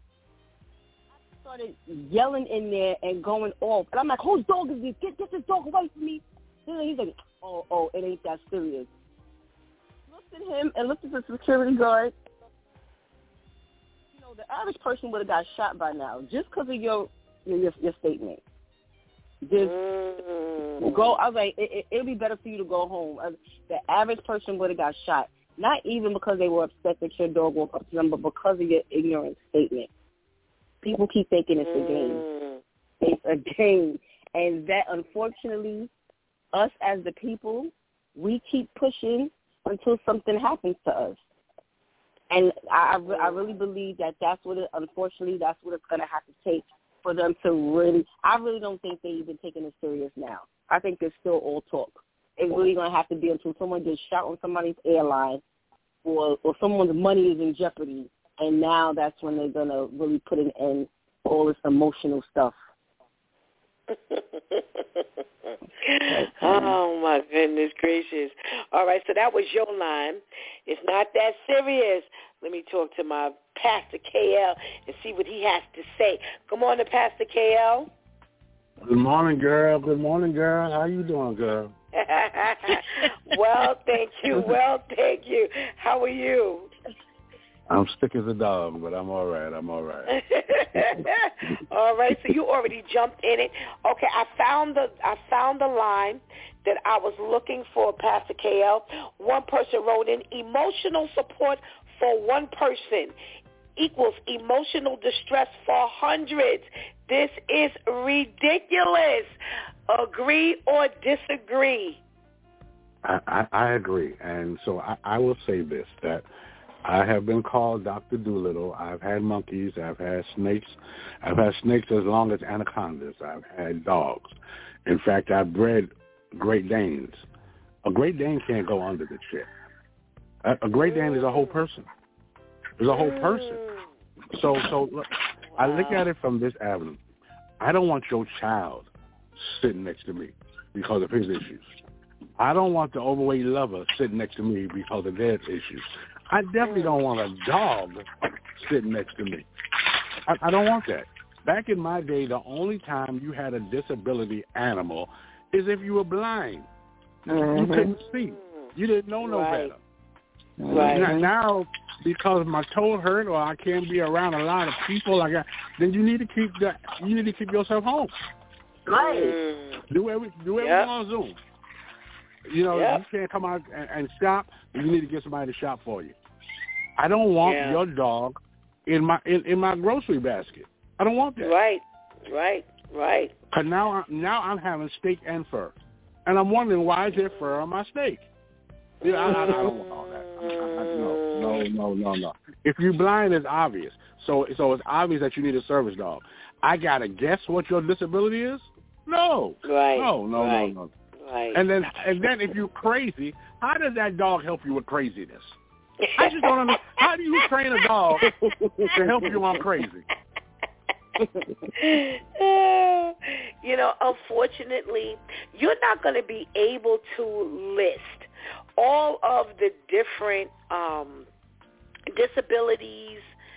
I started yelling in there and going off. And I'm like, whose dog is this? Get this dog away from me. And he's like, oh, it ain't that serious. Looked at him and looked at the security guard. You know, the average person would have got shot by now just because of your statement. Just go. I was like, it'd be better for you to go home. The average person would have got shot, not even because they were upset that your dog walked up to them, but because of your ignorant statement. People keep thinking it's a game. It's a game, and that unfortunately, us as the people, we keep pushing until something happens to us. And I really believe that's what it's going to have to take for them to really, I really don't think they're even taking it serious now. I think it's still all talk. It's really going to have to be until someone gets shot on somebody's airline or someone's money is in jeopardy, and now that's when they're going to really put an end to all this emotional stuff. Oh, my goodness gracious. All right, so that was your line. It's not that serious. Let me talk to my Pastor KL and see what he has to say. Good morning, Pastor KL. Good morning, girl. Good morning, girl. How you doing, girl? Well, thank you. How are you? I'm sick as a dog, but I'm all right. All right, so you already jumped in it. Okay, I found the line that I was looking for, Pastor KL. One person wrote in, emotional support for one person equals emotional distress for hundreds. This is ridiculous. Agree or disagree? I agree. And so I will say this, that I have been called Dr. Doolittle. I've had monkeys. I've had snakes. I've had snakes as long as anacondas. I've had dogs. In fact, I've bred Great Danes. A Great Dane can't go under the chair. A Great Dane is a whole person. It's a whole person. So look, I look at it from this avenue. I don't want your child sitting next to me because of his issues. I don't want the overweight lover sitting next to me because of their issues. I definitely don't want a dog sitting next to me. I don't want that. Back in my day, the only time you had a disability animal is if you were blind. You couldn't see. You didn't know no better. Right. Now, because my toe hurt or I can't be around a lot of people, then you need to keep yourself home. Right. Do everything on Zoom. You know, you can't come out and shop. You need to get somebody to shop for you. I don't want your dog in my grocery basket. I don't want that. Right. Because now I'm having steak and fur, and I'm wondering why is there fur on my steak? Yeah, I don't want all that. No. If you're blind, it's obvious. So it's obvious that you need a service dog. I gotta guess what your disability is? No. Right. No. Right. And then if you're crazy, how does that dog help you with craziness? I just don't understand. How do you train a dog to help you on crazy? You know, unfortunately, you're not going to be able to list all of the different disabilities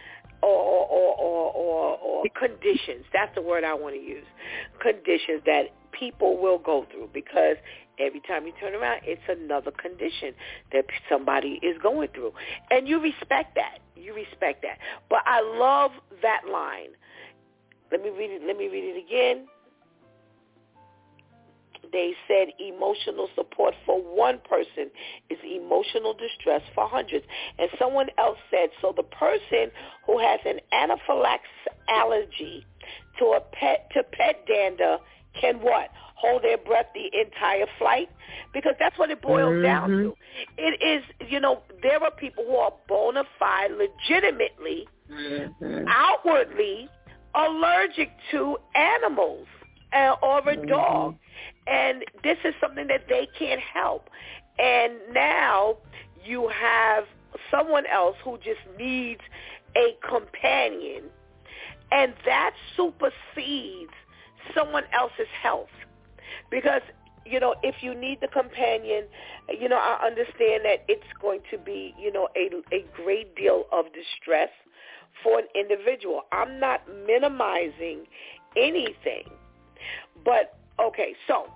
or conditions. That's the word I want to use. Conditions that people will go through, because every time you turn around, it's another condition that somebody is going through. And you respect that. But I love that line. Let me read it again. they said emotional support for one person is emotional distress for hundreds. And someone else said, so the person who has an anaphylaxis allergy to pet dander can what? Hold their breath the entire flight? Because that's what it boils down to. It is, there are people who are bona fide, legitimately, outwardly allergic to animals or a dog. And this is something that they can't help. And now you have someone else who just needs a companion, and that supersedes someone else's health. Because, if you need the companion, I understand that it's going to be, a great deal of distress for an individual. I'm not minimizing anything. But, okay, so,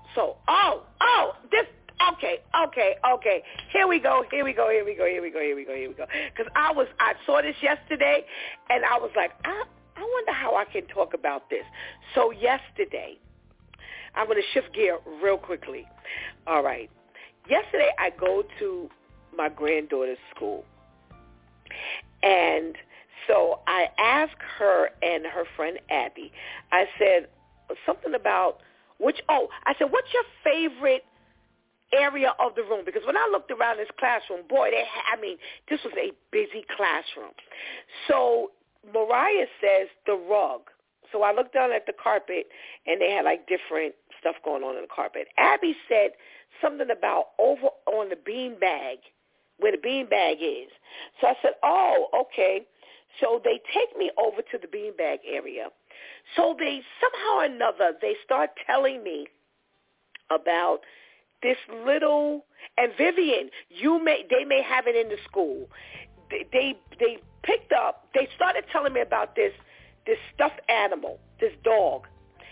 Here we go. Because I saw this yesterday, and I was like, I wonder how I can talk about this. So yesterday, I'm going to shift gear real quickly. All right. Yesterday, I go to my granddaughter's school, and so I asked her and her friend Abby, I said something about I said, what's your favorite area of the room? Because when I looked around this classroom, boy, this was a busy classroom. So Mariah says the rug. So I looked down at the carpet, and they had like different stuff going on in the carpet. Abby said something about over on the beanbag, where the beanbag is. So I said, oh, okay. So they take me over to the beanbag area. So they somehow or another, they start telling me about this little, and Vivian, they may have it in the school. They picked up, they started telling me about this stuffed animal, this dog.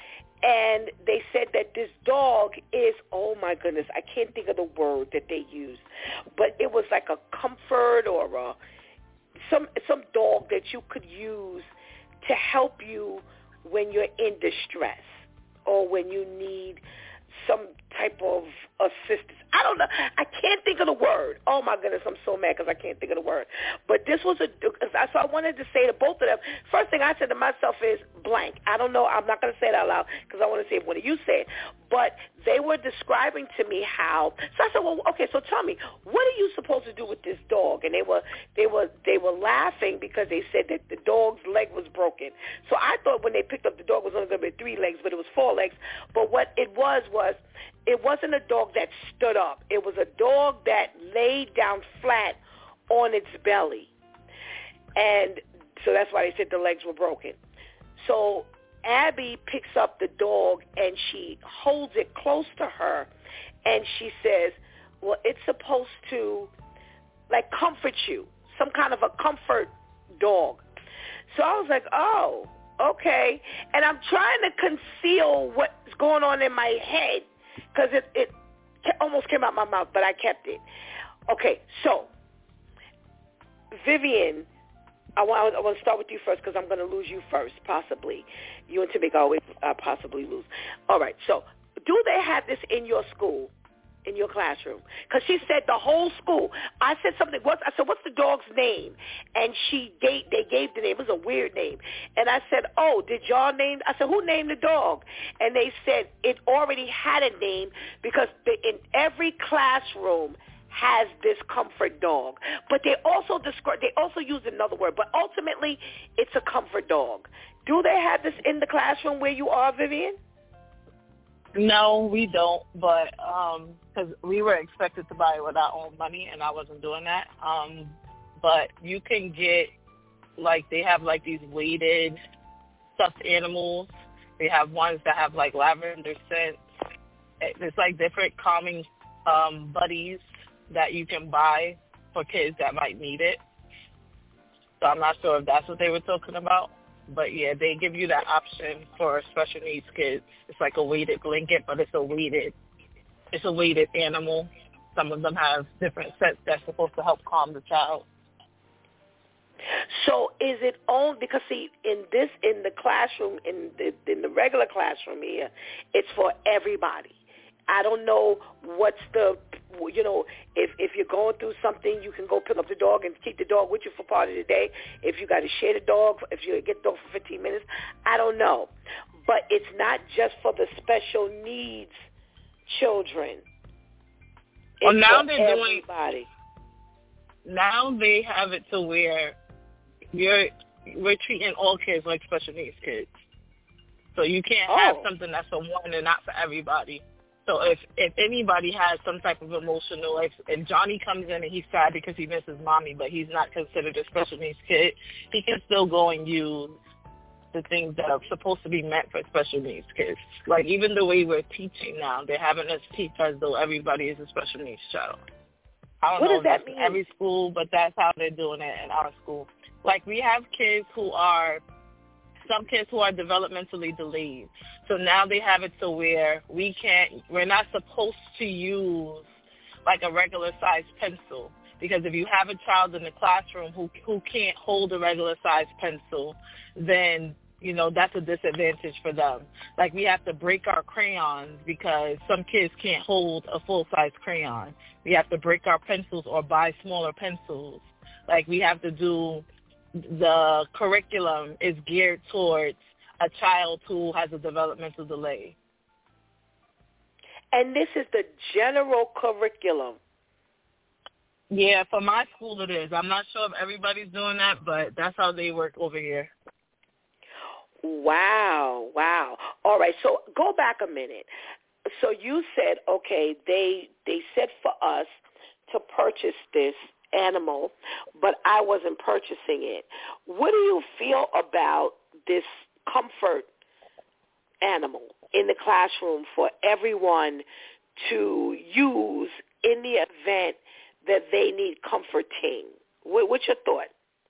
And they said that this dog is, oh my goodness, I can't think of the word that they used, but it was like a comfort or some dog that you could use to help you when you're in distress or when you need some type of assistance. I don't know. I can't think of the word. Oh, my goodness, I'm so mad because I can't think of the word. But this was so I wanted to say to both of them, first thing I said to myself is blank. I don't know. I'm not going to say it out loud because I want to see if one of you say it. But they were describing to me how, so I said, well, okay, so tell me, what are you supposed to do with this dog? And they were laughing because they said that the dog's leg was broken. So I thought when they picked up the dog it was only going to be 3 legs, but it was 4 legs. But what it was it wasn't a dog that stood up. It was a dog that laid down flat on its belly. And so that's why they said the legs were broken. So Abby picks up the dog and she holds it close to her and she says, well, it's supposed to like comfort you, some kind of a comfort dog. So I was like, oh, okay. And I'm trying to conceal what's going on in my head because it almost came out my mouth, but I kept it. Okay, so Vivian, I want to start with you first because I'm going to lose you first, possibly. You and Tamika always possibly lose. All right, so do they have this in your school, in your classroom? Because she said the whole school. I said something. I said, what's the dog's name? And they gave the name. It was a weird name. And I said, oh, did y'all name? I said, who named the dog? And they said it already had a name because in every classroom has this comfort dog. But they also used another word. But ultimately, it's a comfort dog. Do they have this in the classroom where you are, Vivian? No, we don't, but because we were expected to buy it with our own money, and I wasn't doing that. But you can get, like, they have, like, these weighted stuffed animals. They have ones that have, like, lavender scents. It's, like, different calming buddies that you can buy for kids that might need it. So I'm not sure if that's what they were talking about. But, yeah, they give you that option for special needs kids. It's like a weighted blanket, but it's a weighted animal. Some of them have different scents that's supposed to help calm the child. So is it only because, see, in the classroom, in the regular classroom here, it's for everybody. I don't know what's the, if you're going through something, you can go pick up the dog and keep the dog with you for part of the day. If you got to share the dog, if you get the dog for 15 minutes, I don't know. But it's not just for the special needs children. Well, now for they're everybody. Now they have it to where we're treating all kids like special needs kids. So you can't have something that's for one and not for everybody. So if anybody has some type of emotional, if Johnny comes in and he's sad because he misses mommy, but he's not considered a special needs kid, he can still go and use the things that are supposed to be meant for special needs kids. Like even the way we're teaching now, they're having us teach as though everybody is a special needs child. I don't know if that's in every school, but that's how they're doing it in our school. Like we have some kids who are developmentally delayed. So now they have it to where we're not supposed to use like a regular sized pencil. Because if you have a child in the classroom who can't hold a regular sized pencil, then, that's a disadvantage for them. Like we have to break our crayons because some kids can't hold a full-size crayon. We have to break our pencils or buy smaller pencils. Like we have to do, the curriculum is geared towards a child who has a developmental delay. And this is the general curriculum. Yeah, for my school it is. I'm not sure if everybody's doing that, but that's how they work over here. Wow. All right, so go back a minute. So you said, okay, they said for us to purchase this animal, but I wasn't purchasing it. What do you feel about this comfort animal in the classroom for everyone to use in the event that they need comforting? What's your thought?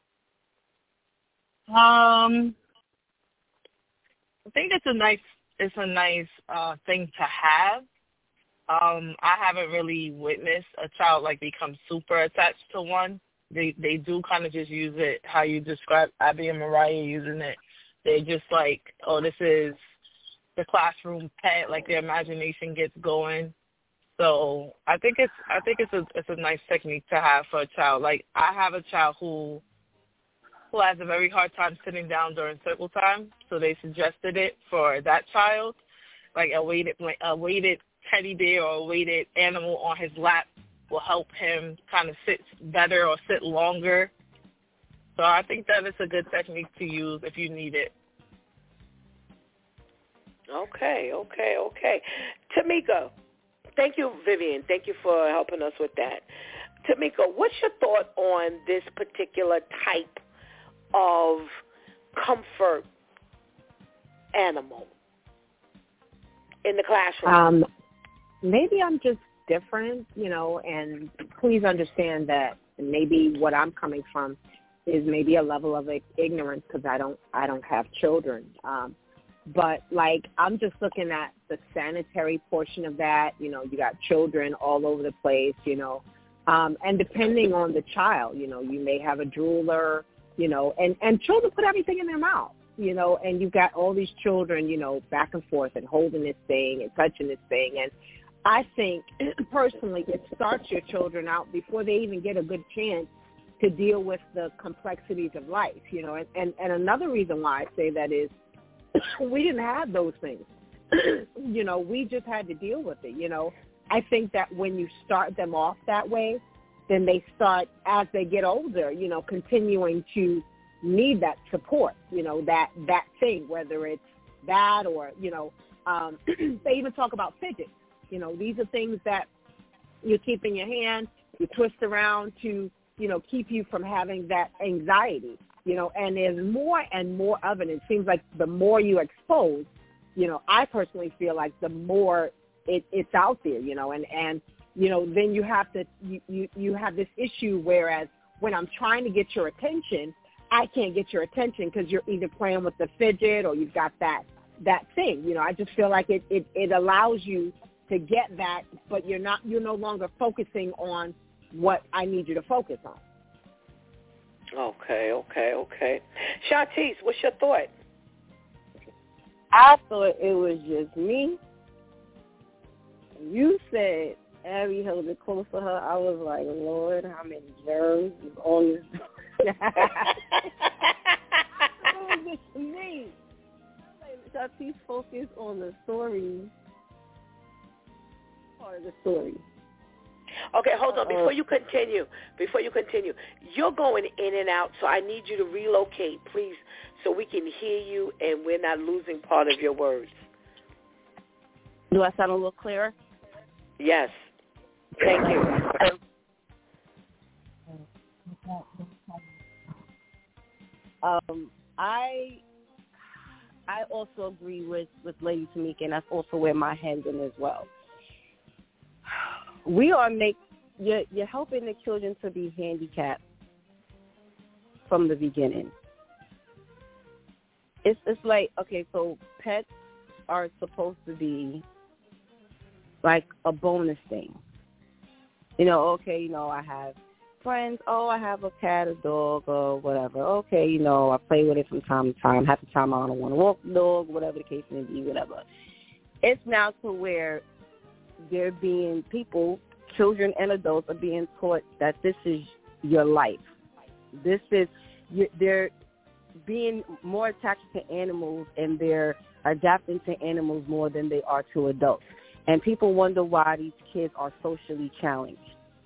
I think it's a nice thing to have. I haven't really witnessed a child become super attached to one. They do kind of just use it how you described Abby and Mariah using it. They're just like, oh, this is the classroom pet. Like their imagination gets going. So I think it's a nice technique to have for a child. Like I have a child who has a very hard time sitting down during circle time, so they suggested it for that child, like a weighted teddy bear or a weighted animal on his lap will help him kind of sit better or sit longer. So I think that it's a good technique to use if you need it. Okay. Tamika, thank you, Vivian. Thank you for helping us with that. Tamika, what's your thought on this particular type of comfort animal in the classroom? Maybe I'm just different, and please understand that maybe what I'm coming from is maybe a level of ignorance because I don't have children. But I'm just looking at the sanitary portion of that. You got children all over the place, and depending on the child, you may have a drooler, and children put everything in their mouth, and you've got all these children, back and forth and holding this thing and touching this thing. And I think personally it starts your children out before they even get a good chance to deal with the complexities of life, and another reason why I say that is we didn't have those things. We just had to deal with it, I think that when you start them off that way, then they start, as they get older, continuing to need that support, that thing, whether it's that or, they even talk about fidgets. These are things that you keep in your hand, you twist around to, keep you from having that anxiety, and there's more and more of it. It seems like the more you expose, I personally feel like the more it's out there, and then you have to, you have this issue, whereas when I'm trying to get your attention, I can't get your attention because you're either playing with the fidget or you've got that thing. I just feel like it allows you to get that, but you're no longer focusing on what I need you to focus on. Okay. Shantice, what's your thought? I thought it was just me, You said Abby held it close to her. I was like, Lord, how many germs is on this? It's me. Please focus on the story. Part of the story. Okay, hold on. Before you continue, you're going in and out, so I need you to relocate, please, so we can hear you and we're not losing part of your words. Do I sound a little clearer? Yes. Thank you. I also agree with Lady Tamika, and that's also where my hand's in as well. You're helping the children to be handicapped from the beginning. It's like, okay, so pets are supposed to be like a bonus thing. You know, okay, you know, I have friends, I have a cat, a dog, or whatever. Okay, you know, I play with it from time to time. Half the time I don't want to walk the dog, whatever the case may be, whatever. It's now to where they're being children and adults are being taught that this is your life. They're being more attached to animals and they're adapting to animals more than they are to adults. And people wonder why these kids are socially challenged.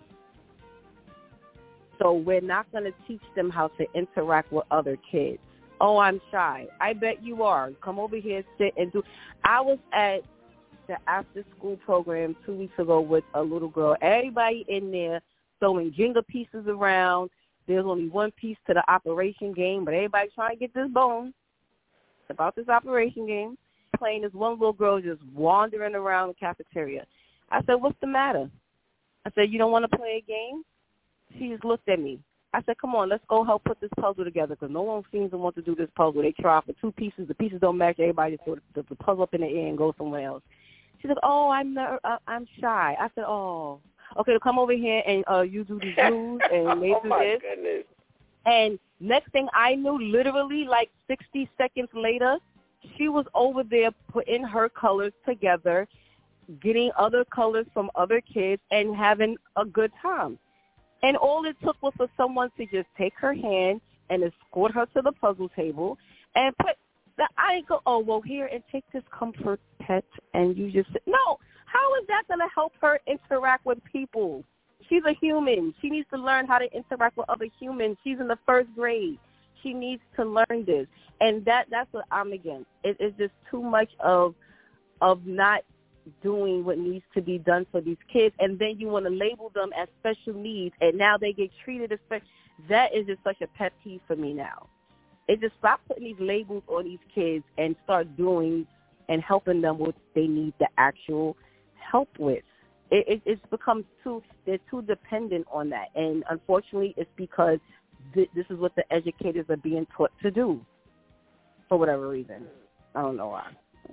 So we're not going to teach them how to interact with other kids. Oh, I'm shy. I bet you are. Come over here, sit and do. I was at the after-school program 2 weeks ago with a little girl. Everybody in there throwing Jenga pieces around. There's only one piece to the operation game, but everybody's trying to get this bone. It's about this operation game. Playing this one little girl just wandering around the cafeteria. I said, what's the matter? I said, you don't want to play a game? She just looked at me. I said, come on, let's go help put this puzzle together because no one seems to want to do this puzzle. They try for two pieces. The pieces don't match. Everybody just throw the puzzle up in the air and go somewhere else. She said, oh, I'm shy. I said, oh, okay, come over here and you do these moves and they do this. Goodness. And next thing I knew, literally like 60 seconds later, she was over there putting her colors together, getting other colors from other kids and having a good time. And all it took was for someone to just take her hand and escort her to the puzzle table and put the, I didn't go, oh, well, here, and take this comfort pet and you just, no. How is that going to help her interact with people? She's a human. She needs to learn how to interact with other humans. She's in the first grade. She needs to learn this. And that's what I'm against. It's just too much of not doing what needs to be done for these kids, and then you want to label them as special needs, and now they get treated as special. That is just such a pet peeve for me now. It just stop putting these labels on these kids and start doing and helping them what they need the actual help with. It's become they're too dependent on that, and unfortunately it's because this is what the educators are being taught to do for whatever reason. I don't know why.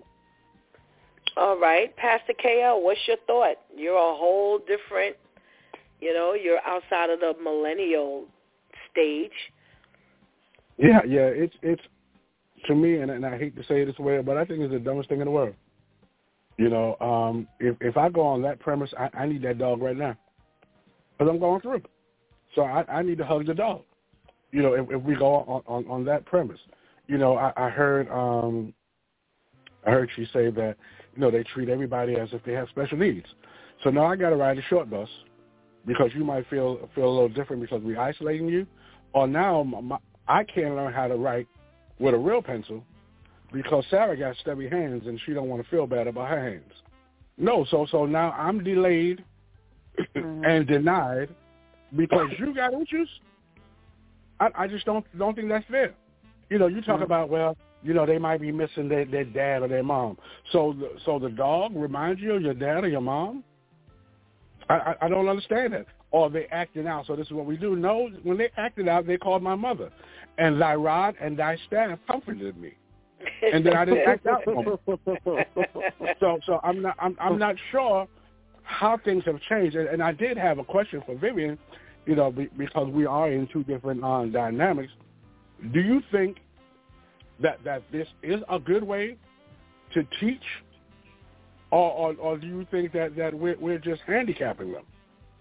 All right, Pastor KL, what's your thought? You're a whole different, you're outside of the millennial stage. Yeah, it's to me, and I hate to say it this way, but I think it's the dumbest thing in the world. If I go on that premise, I need that dog right now because I'm going through. So I need to hug the dog. If we go on that premise, I heard she say that they treat everybody as if they have special needs. So now I got to ride the short bus because you might feel a little different because we're isolating you, or now I can't learn how to write with a real pencil because Sarah got stubby hands and she don't want to feel bad about her hands. No, so now I'm delayed and denied because you got issues. I just don't think that's fair. You talk about, well, they might be missing their dad or their mom. So the dog reminds you of your dad or your mom? I don't understand that. Or they acting out. So this is what we do. No, when they acted out, they called my mother. And thy rod and thy staff comforted me. And then I didn't act out for them. So I'm not sure how things have changed. And I did have a question for Vivian, because we are in two different dynamics. Do you think that this is a good way to teach or do you think that we're just handicapping them?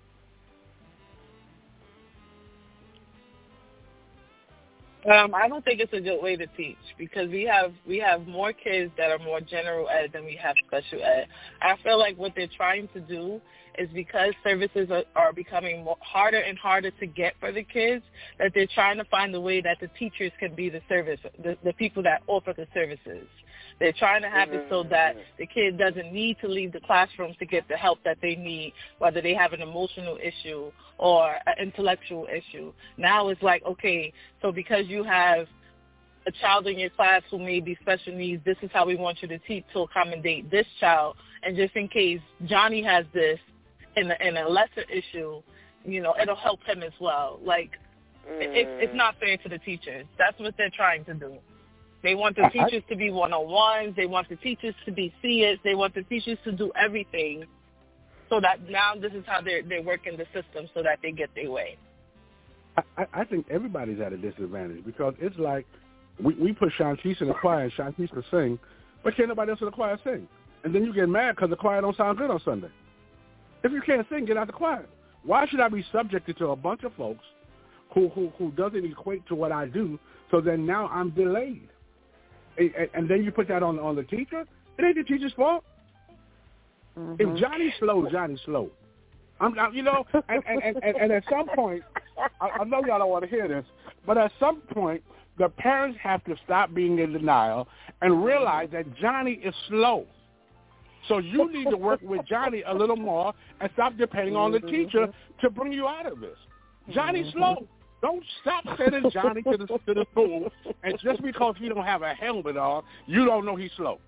I don't think it's a good way to teach because we have more kids that are more general ed than we have special ed. I feel like what they're trying to do is because services are becoming harder and harder to get for the kids, that they're trying to find a way that the teachers can be the service, the people that offer the services. They're trying to have it so that the kid doesn't need to leave the classroom to get the help that they need, whether they have an emotional issue or an intellectual issue. Now it's like, okay, so because you have a child in your class who may be special needs, this is how we want you to teach to accommodate this child. And just in case Johnny has this in a lesser issue, it'll help him as well. Like, it's not fair to the teachers. That's what they're trying to do. They want the teachers to be one-on-ones. They want the teachers to be seers. They want the teachers to do everything so that now this is how they're working the system so that they get their way. I think everybody's at a disadvantage because it's like we put Shantice in the choir and Shantice can sing, but can't nobody else in the choir sing. And then you get mad because the choir don't sound good on Sunday. If you can't sing, get out the choir. Why should I be subjected to a bunch of folks who doesn't equate to what I do, so then now I'm delayed? And then you put that on the teacher? It ain't the teacher's fault. Mm-hmm. If Johnny's slow, Johnny's slow. And at some point, I know y'all don't want to hear this, but at some point, the parents have to stop being in denial and realize that Johnny is slow. So you need to work with Johnny a little more and stop depending on the teacher to bring you out of this. Johnny's slow. Don't stop sending Johnny to the school, and just because he don't have a helmet on, you don't know he's slow.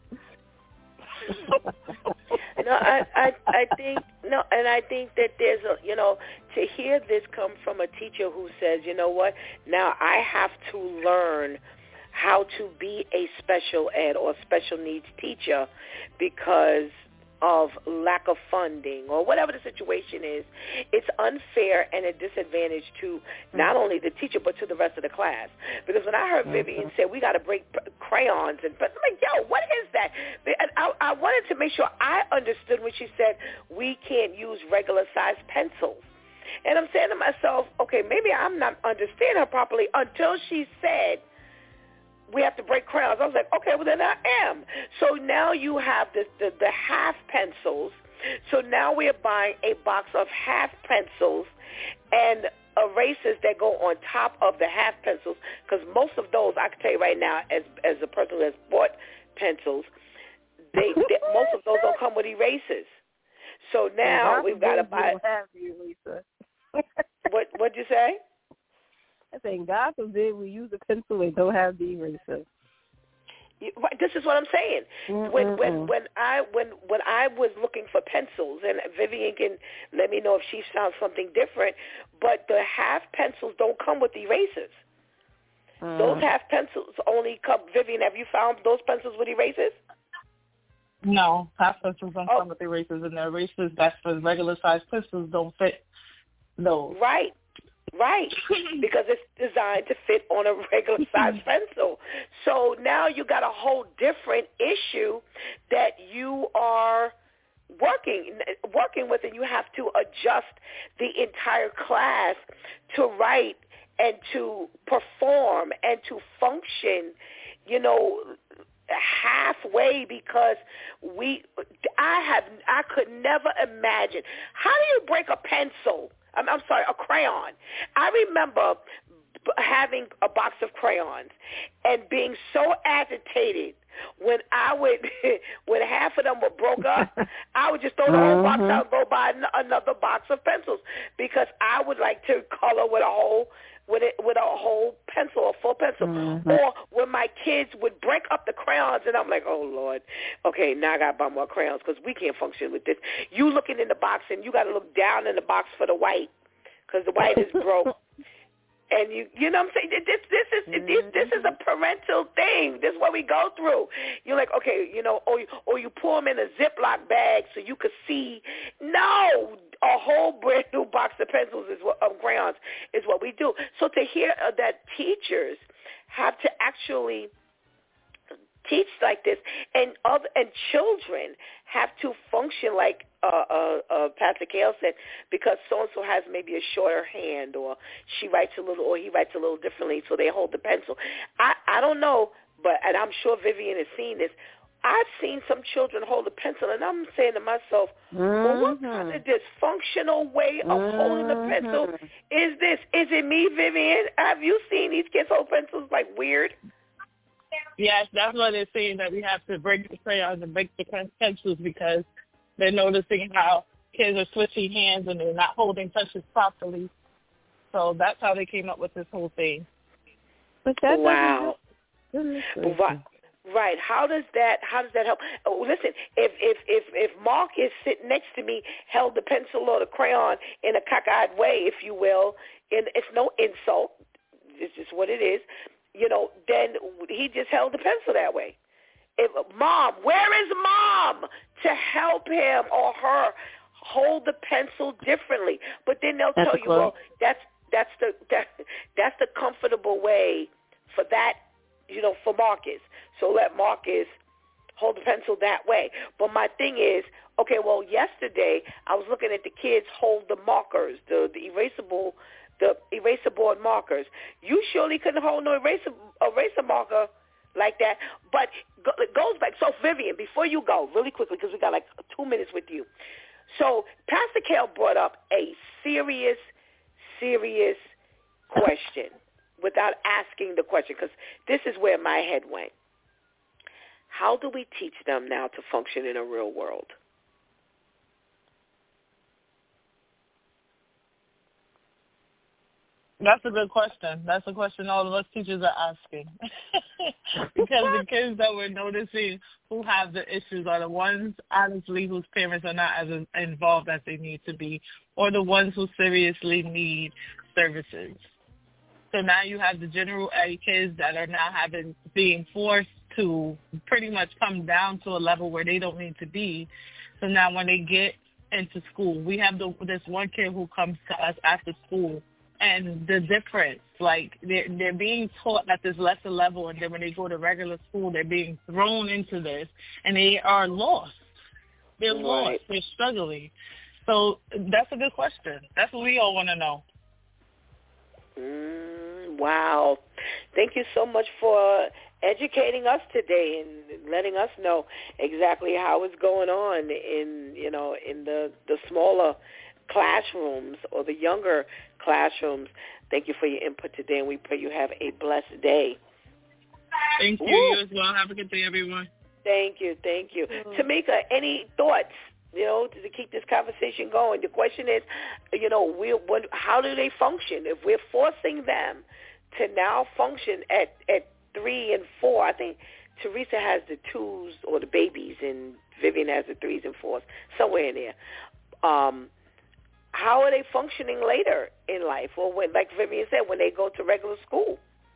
I think that there's to hear this come from a teacher who says, you know what, now I have to learn how to be a special ed or special needs teacher because of lack of funding or whatever the situation is. It's unfair and a disadvantage to not only the teacher but to the rest of the class. Because when I heard Vivian say we got to break crayons, but I'm like, yo, what is that? I wanted to make sure I understood when she said we can't use regular sized pencils. And I'm saying to myself, okay, maybe I'm not understanding her properly until she said we have to break crayons. I was like, okay, well then I am. So now you have the half pencils. So now we're buying a box of half pencils and erasers that go on top of the half pencils, because most of those, I can tell you right now, as a person who has bought pencils, most of those don't come with erasers. So now we've got to buy. What'd you say? I think God forbid we use a pencil and don't have the eraser. This is what I'm saying. When I was looking for pencils, and Vivian can let me know if she found something different, but the half pencils don't come with erasers. Those half pencils only come. Vivian, have you found those pencils with erasers? No, half pencils don't come with erasers, and the erasers that's for regular size pencils don't fit those. Right, because it's designed to fit on a regular size pencil. So now you got a whole different issue that you are working with, and you have to adjust the entire class to write and to perform and to function, halfway, because I could never imagine. How do you break a pencil? I'm sorry, a crayon. I remember having a box of crayons and being so agitated when when half of them were broke up, I would just throw the whole box out and go buy another box of pencils, because I would like to color with a whole pencil, a full pencil. Or when my kids would break up the crayons, and I'm like, oh, Lord, okay, now I got to buy more crayons because we can't function with this. You looking in the box, and you got to look down in the box for the white because the white is broke. And you know what I'm saying? This is a parental thing. This is what we go through. You're like, okay, or you pour them in a Ziploc bag so you could see. No, a whole brand new box of pencils of crayons is what we do. So to hear that teachers have to actually teach like this, and children have to function like Pastor Kale said, because so and so has maybe a shorter hand, or he writes a little differently, so they hold the pencil. I don't know, and I'm sure Vivian has seen this. I've seen some children hold a pencil, and I'm saying to myself, well, what kind of dysfunctional way of holding a pencil is this? Is it me, Vivian? Have you seen these kids hold pencils like weird? Yes, that's why they're saying that we have to break the crayons and break the pencils, because they're noticing how kids are switching hands and they're not holding touches properly. So that's how they came up with this whole thing. But that wow. Right. How does that help? Oh, listen, if Mark is sitting next to me, held the pencil or the crayon in a cockeyed way, if you will, and it's no insult, it's just what it is, then he just held the pencil that way. If Mom, where is Mom to help him or her hold the pencil differently? But then they'll tell you, well, that's the comfortable way for that, for Marcus. So let Marcus hold the pencil that way. But my thing is, okay, well, yesterday I was looking at the kids hold the markers, the eraser board markers. You surely couldn't hold no eraser marker like that. But it goes back. So, Vivian, before you go, really quickly, because we got like 2 minutes with you. So Pastor Kale brought up a serious question without asking the question, because this is where my head went. How do we teach them now to function in a real world? That's a good question. That's a question all of us teachers are asking. Because the kids that we're noticing who have the issues are the ones, honestly, whose parents are not as involved as they need to be, or the ones who seriously need services. So now you have the general ed kids that are now being forced to pretty much come down to a level where they don't need to be. So now when they get into school, we have this one kid who comes to us after school, and the difference, like they're being taught at this lesser level, and then when they go to regular school, they're being thrown into this, and they are lost. They're lost. They're struggling. So that's a good question. That's what we all want to know. Wow. Thank you so much for educating us today and letting us know exactly how it's going on in the smaller classrooms or the younger classrooms. Thank you for your input today, and we pray you have a blessed day. Thank you. You as well. Have a good day, everyone. Thank you. Tamika, any thoughts, to keep this conversation going? The question is, how do they function? If we're forcing them to now function at 3 and 4, I think Teresa has the 2s or the babies, and Vivian has the 3s and 4s, somewhere in there. How are they functioning later in life, or when, like Vivian said, when they go to regular school?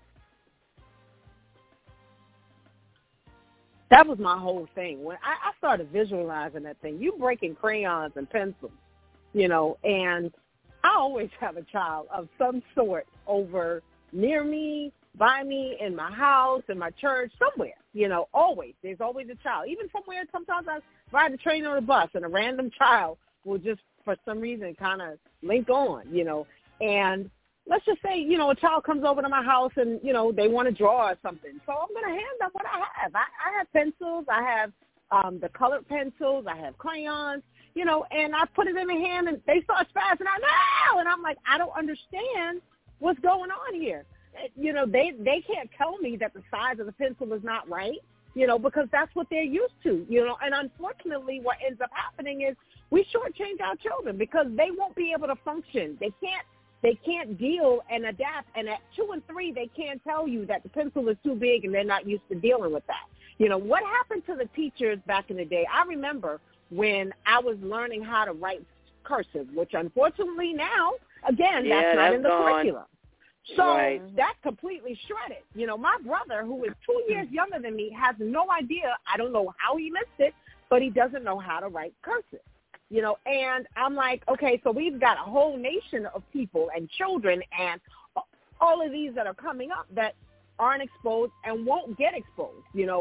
That was my whole thing. When I started visualizing that thing, you breaking crayons and pencils, and I always have a child of some sort over near me, by me, in my house, in my church, somewhere, always. There's always a child. Even somewhere, sometimes I ride the train or the bus, and a random child will just, for some reason, kind of link on, and let's just say, a child comes over to my house and, they want to draw or something. So I'm going to hand them what I have. I have pencils. I have the colored pencils. I have crayons, and I put it in their hand and they start spazzing out, no! And I'm like, I don't understand what's going on here. They can't tell me that the size of the pencil is not right, because that's what they're used to, and unfortunately what ends up happening is we shortchange our children because they won't be able to function. They can't deal and adapt, and at 2 and 3, they can't tell you that the pencil is too big and they're not used to dealing with that. What happened to the teachers back in the day? I remember when I was learning how to write cursive, which unfortunately now, again, that's not in the curriculum. So that completely shredded. My brother, who is 2 years younger than me, has no idea. I don't know how he missed it, but he doesn't know how to write cursive. And I'm like, okay, so we've got a whole nation of people and children and all of these that are coming up that aren't exposed and won't get exposed,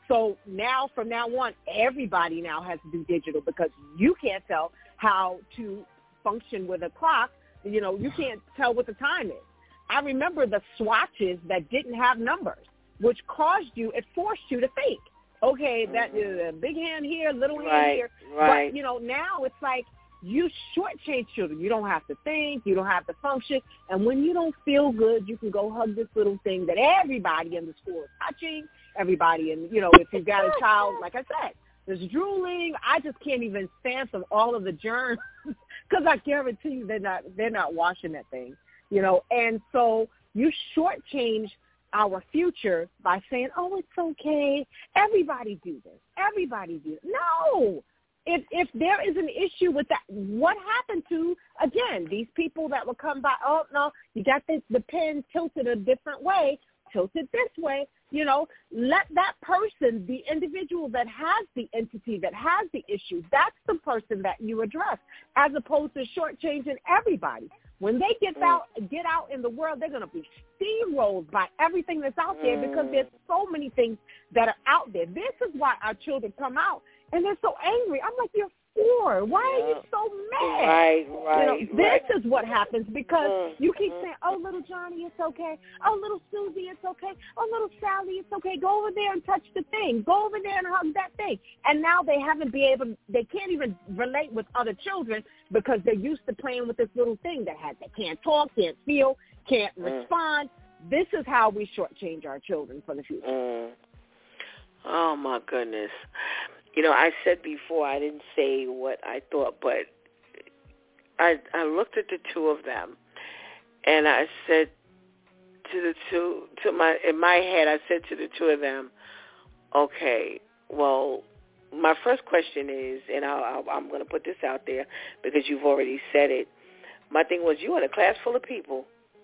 So now, from now on, everybody now has to do digital because you can't tell how to function with a clock. You know, you can't tell what the time is. I remember the swatches that didn't have numbers, which it forced you to think. Okay, that is a big hand here, little hand here. Right. But, you know, now it's like you shortchange children. You don't have to think. You don't have to function. And when you don't feel good, you can go hug this little thing that everybody in the school is touching. Everybody in, you know, if you've got a child, like I said, there's drooling. I just can't even stand from all of the germs because I guarantee you they're not washing that thing, you know. And so you shortchange our future by saying, oh, it's okay. Everybody do this. Everybody do it. No. If there is an issue with that, what happened to, again, these people that would come by, oh, no, you got the pen tilted a different way, tilted this way, you know, let that person, the individual that has the entity, that has the issue, that's the person that you address, as opposed to shortchanging everybody. When they get out in the world, they're going to be steamrolled by everything that's out there because there's so many things that are out there. This is why our children come out, and they're so angry. I'm like, you're 4. Why are you so mad? Right. You know, this is what happens because you keep saying, oh, little Johnny, it's okay. Oh, little Susie, it's okay. Oh, little Sally, it's okay. Go over there and touch the thing. Go over there and hug that thing. And now they can't even relate with other children because they're used to playing with this little thing they can't talk, can't feel, can't respond. This is how we shortchange our children for the future. Oh, my goodness. You know, I said before I didn't say what I thought, but I looked at the two of them, and I said in my head, I said to the two of them, okay, well, my first question is, and I'm going to put this out there because you've already said it. My thing was, you in a class full of people.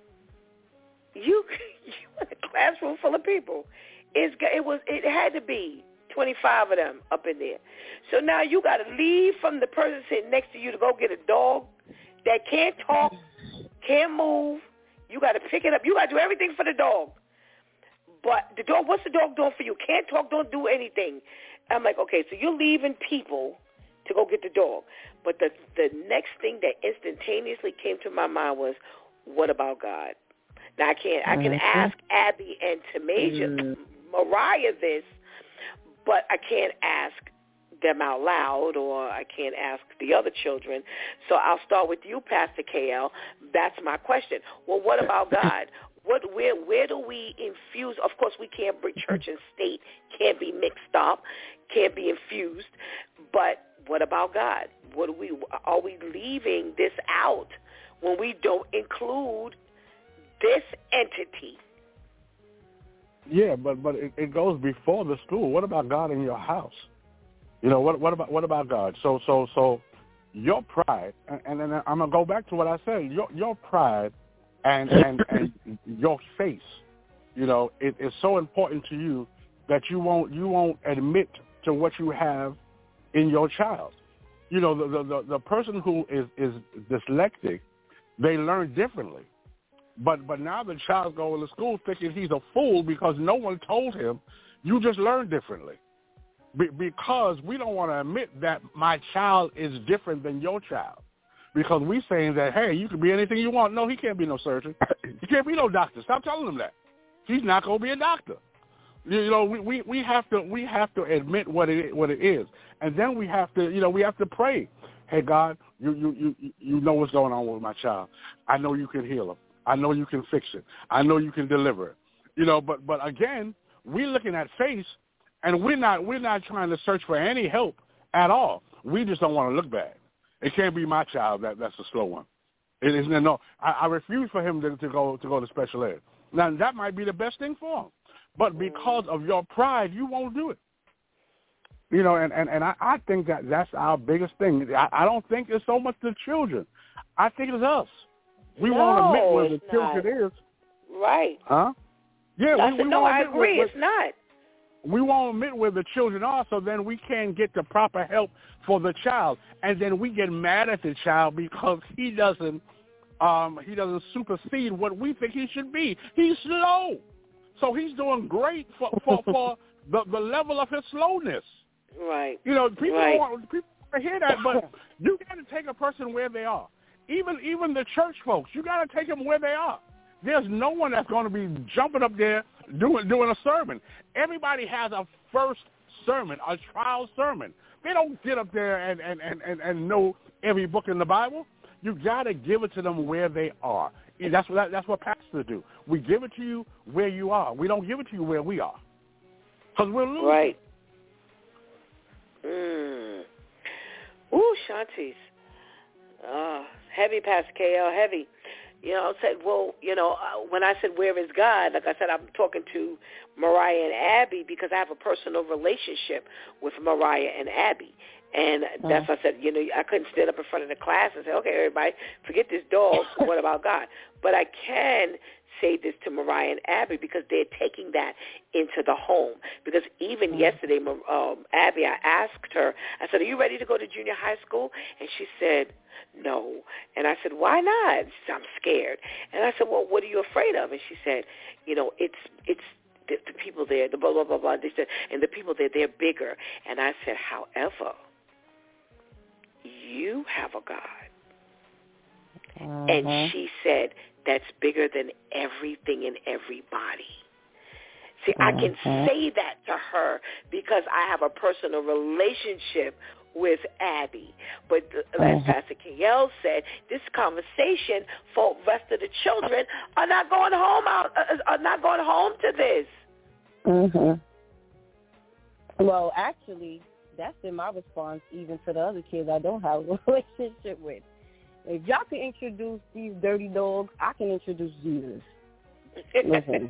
You in a classroom full of people. It had to be 25 of them up in there. So now you got to leave from the person sitting next to you to go get a dog that can't talk, can't move. You got to pick it up. You got to do everything for the dog. But the dog, what's the dog doing for you? Can't talk, don't do anything. I'm like, okay, so you're leaving people to go get the dog. But the next thing that instantaneously came to my mind was, what about God? Now I can ask Abby and Tamaja, Mariah this, but I can't ask them out loud, or I can't ask the other children. So I'll start with you, Pastor KL. That's my question. Well, what about God? Where do we infuse? Of course, we can't bring church and state, can't be mixed up, can't be infused. But what about God? Are we leaving this out when we don't include this entity? Yeah, but it goes before the school. What about God in your house? You know, what about God? So your pride, and then I'm gonna go back to what I said. Your pride and your face, you know, it is so important to you that you won't admit to what you have in your child. You know, the person who is dyslexic, they learn differently. But now the child's going to school thinking he's a fool because no one told him you just learn differently. Because we don't want to admit that my child is different than your child. Because we saying that, hey, you can be anything you want. No, he can't be no surgeon. He can't be no doctor. Stop telling him that. He's not going to be a doctor. You know, we have to admit what it is, and then we have to pray. Hey God, you know what's going on with my child. I know you can heal him. I know you can fix it. I know you can deliver it. You know, but again, we're looking at face, and we're not trying to search for any help at all. We just don't want to look bad. It can't be my child that's a slow one. It is no. I refuse for him to go to special ed. Now that might be the best thing for him, but because of your pride, you won't do it. You know, and I think that's our biggest thing. I don't think it's so much the children. I think it's us. We won't admit where the children is. Right. Huh? Yeah. I agree. It's not. We won't admit where the children are, so then we can't get the proper help for the child, and then we get mad at the child because he doesn't supersede what we think he should be. He's slow, so he's doing great for the level of his slowness. Right. You know, people right. don't want to hear that, but you got to take a person where they are. Even the church folks, you got to take them where they are. There's no one that's going to be jumping up there doing a sermon. Everybody has a first sermon, a trial sermon. They don't get up there and know every book in the Bible. You got to give it to them where they are. That's what pastors do. We give it to you where you are. We don't give it to you where we are, because we're losing. Right. Ooh, Shanti's. Heavy, Pastor KL, heavy. You know, I said, well, you know, when I said, where is God? Like I said, I'm talking to Mariah and Abby because I have a personal relationship with Mariah and Abby. And that's why I said, you know, I couldn't stand up in front of the class and say, okay, everybody, forget this dog. What about God? But I can say this to Mariah and Abby because they're taking that into the home. Because even yesterday, Abby, I asked her, I said, are you ready to go to junior high school? And she said, no. And I said, why not? She said, I'm scared. And I said, well, what are you afraid of? And she said, you know, it's the people there, the blah, blah, blah, blah, and the people there, they're bigger. And I said, however, you have a God. And she said, that's bigger than everything and everybody. See, I can say that to her because I have a personal relationship with Abby. But as Pastor KL said, this conversation for the rest of the children are not going home to this. Well, actually, that's been my response even to the other kids I don't have a relationship with. If y'all can introduce these dirty dogs, I can introduce Jesus. Listen.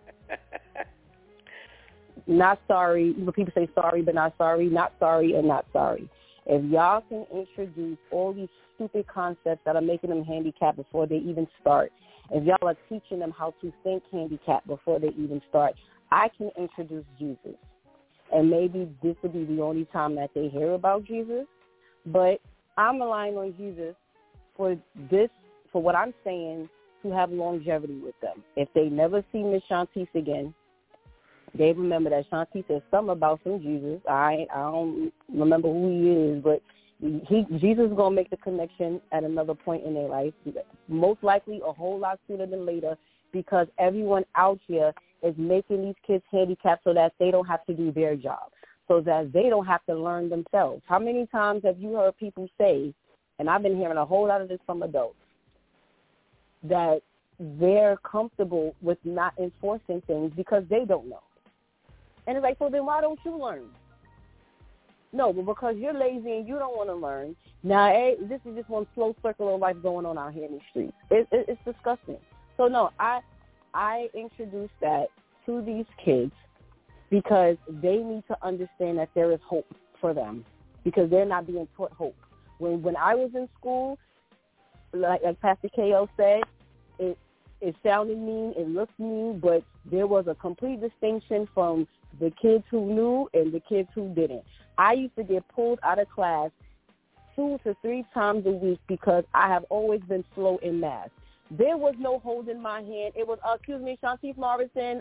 Not sorry. People say sorry but not sorry. Not sorry and not sorry. If y'all can introduce all these stupid concepts that are making them handicapped before they even start, if y'all are teaching them how to think handicapped before they even start, I can introduce Jesus. And maybe this will be the only time that they hear about Jesus. But I'm relying on Jesus for what I'm saying, to have longevity with them. If they never see Miss Shantice again, they remember that Shantice said something about some Jesus. I don't remember who he is, but Jesus is going to make the connection at another point in their life, most likely a whole lot sooner than later, because everyone out here is making these kids handicapped so that they don't have to do their job, so that they don't have to learn themselves. How many times have you heard people say, and I've been hearing a whole lot of this from adults, that they're comfortable with not enforcing things because they don't know. And it's like, so then why don't you learn? No, but because you're lazy and you don't want to learn. Now, this is just one slow circle of life going on out here in the streets. It's disgusting. So, no, I introduced that to these kids because they need to understand that there is hope for them because they're not being taught hope. When I was in school, like Pastor KO said, it sounded mean, it looked mean, but there was a complete distinction from the kids who knew and the kids who didn't. I used to get pulled out of class 2 to 3 times a week because I have always been slow in math. There was no holding my hand. It was, excuse me, Shantice Morrison,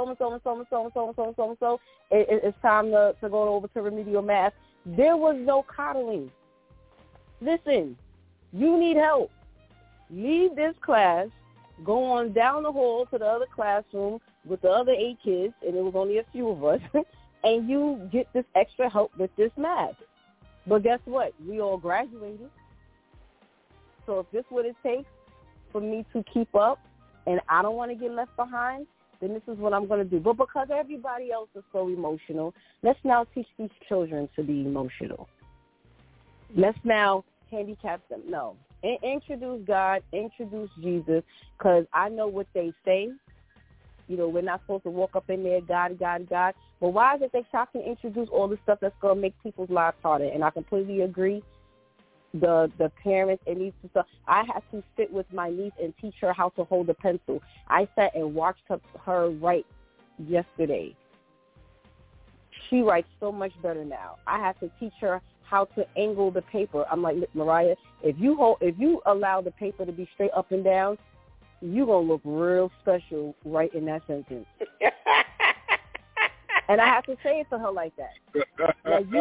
so. It's time to go over to remedial math. There was no coddling. Listen, you need help. Leave this class, go on down the hall to the other classroom with the other 8 kids, and it was only a few of us, and you get this extra help with this math. But guess what? We all graduated. So if this is what it takes for me to keep up and I don't want to get left behind, then this is what I'm going to do. But because everybody else is so emotional, let's now teach these children to be emotional. Let's now handicap them. No. Introduce God, introduce Jesus, because I know what they say. You know, we're not supposed to walk up in there, God. But why is it that y'all can introduce all the stuff that's going to make people's lives harder? And I completely agree. The parents, it needs to stuff. I had to sit with my niece and teach her how to hold a pencil. I sat and watched her write yesterday. She writes so much better now. I have to teach her how to angle the paper. I'm like, Mariah, if you allow the paper to be straight up and down, you're going to look real special right in that sentence. And I have to say it to her like that. Like you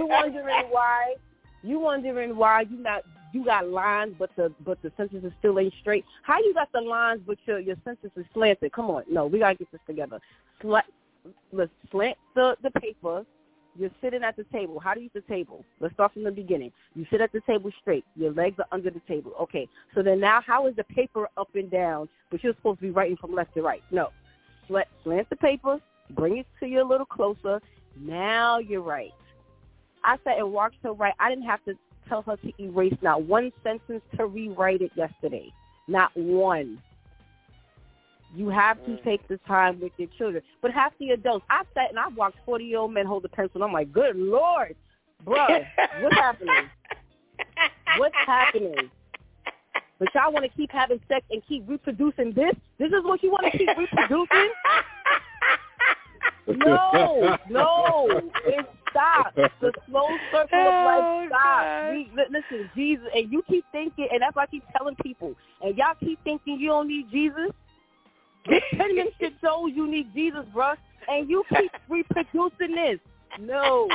wondering why you got lines but the census still ain't straight. How you got the lines but your census is slanted? Come on, no, we gotta get this together. Let's slant the paper. You're sitting at the table. How do you use the table? Let's start from the beginning. You sit at the table straight. Your legs are under the table. Okay. So then now how is the paper up and down, but you're supposed to be writing from left to right? No. Slant the paper. Bring it to you a little closer. Now you're right. I sat and watched her write. I didn't have to tell her to erase not one sentence to rewrite it yesterday. Not one. You have to take the time with your children. But half the adults, I sat and I watched 40-year-old men hold a pencil, and I'm like, good Lord, bruh, what's happening? What's happening? But y'all want to keep having sex and keep reproducing this? This is what you want to keep reproducing? No, it stops. The slow circle of life stops. Listen, Jesus, and you keep thinking, and that's why I keep telling people, and y'all keep thinking you don't need Jesus. This penmanship shows you need Jesus, bruh, and you keep reproducing this. No.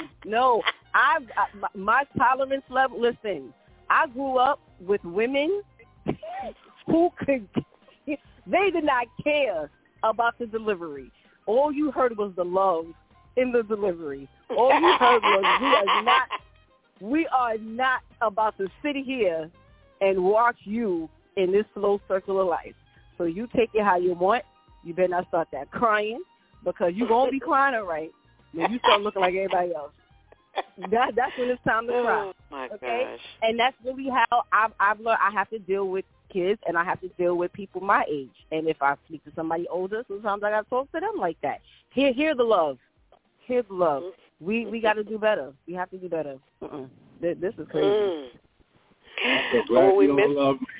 My tolerance level, listen, I grew up with women who they did not care about the delivery. All you heard was the love in the delivery. All you heard was we are not about to sit here and watch you in this slow circle of life. So you take it how you want. You better not start that crying, because you're going to be crying all right when you start looking like everybody else. That's when it's time to cry. Oh, my okay? gosh. And that's really how I've learned I have to deal with kids, and I have to deal with people my age. And if I speak to somebody older, sometimes I got to talk to them like that. Hear the love. Hear the love. We got to do better. We have to do better. This is crazy. Oh, we missed. Love me.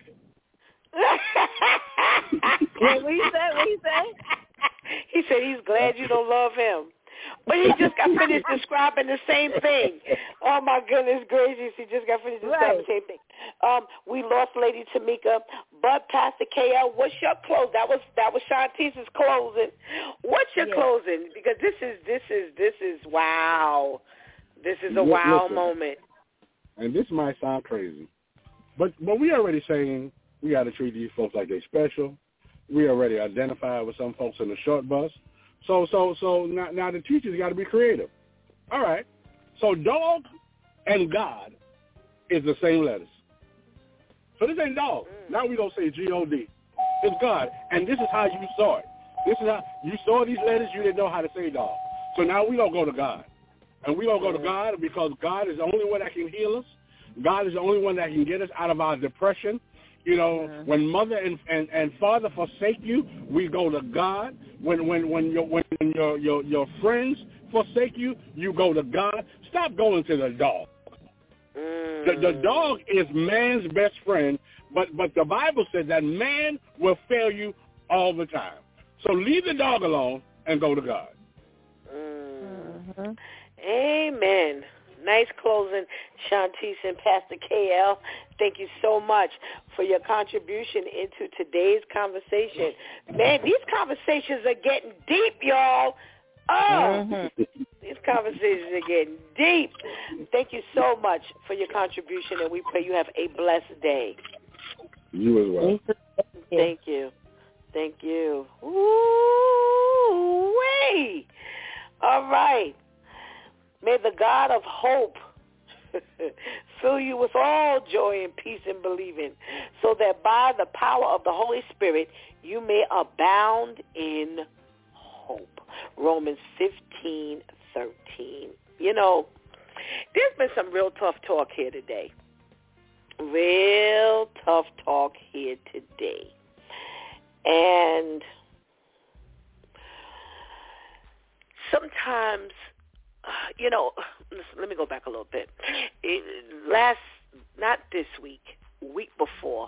What he said? He said he's glad you don't love him. But he just got finished describing the same thing. Oh, my goodness gracious. He just got finished describing the same thing. We lost Lady Tamika, but Pastor KL, what's your close? That was Shantice's closing. What's your closing? Because this is wow. This is a wow moment. And this might sound crazy, but we already saying we got to treat these folks like they special. We already identified with some folks in the short bus. So now the teachers got to be creative. All right. So dog and God is the same letters. So this ain't dog. Now we don't say G-O-D. It's God. And this is how you saw it. This is how you saw these letters. You didn't know how to say dog. So now we don't go to God. And we don't go to God because God is the only one that can heal us. God is the only one that can get us out of our depression. You know, when mother and father forsake you, we go to God. When your friends forsake you, you go to God. Stop going to the dog. The dog is man's best friend, but the Bible says that man will fail you all the time. So leave the dog alone and go to God. Amen. Nice closing, Shantice and Pastor KL. Thank you so much for your contribution into today's conversation. Man, these conversations are getting deep, y'all. These conversations are getting deep. Thank you so much for your contribution, and we pray you have a blessed day. You as well. Thank you. Thank you. Ooh-wee. All right. May the God of hope fill you with all joy and peace in believing, so that by the power of the Holy Spirit you may abound in hope. Romans 15:13. You know, there's been some real tough talk here today. Real tough talk here today. And sometimes, you know, let me go back a little bit. Not this week, week before,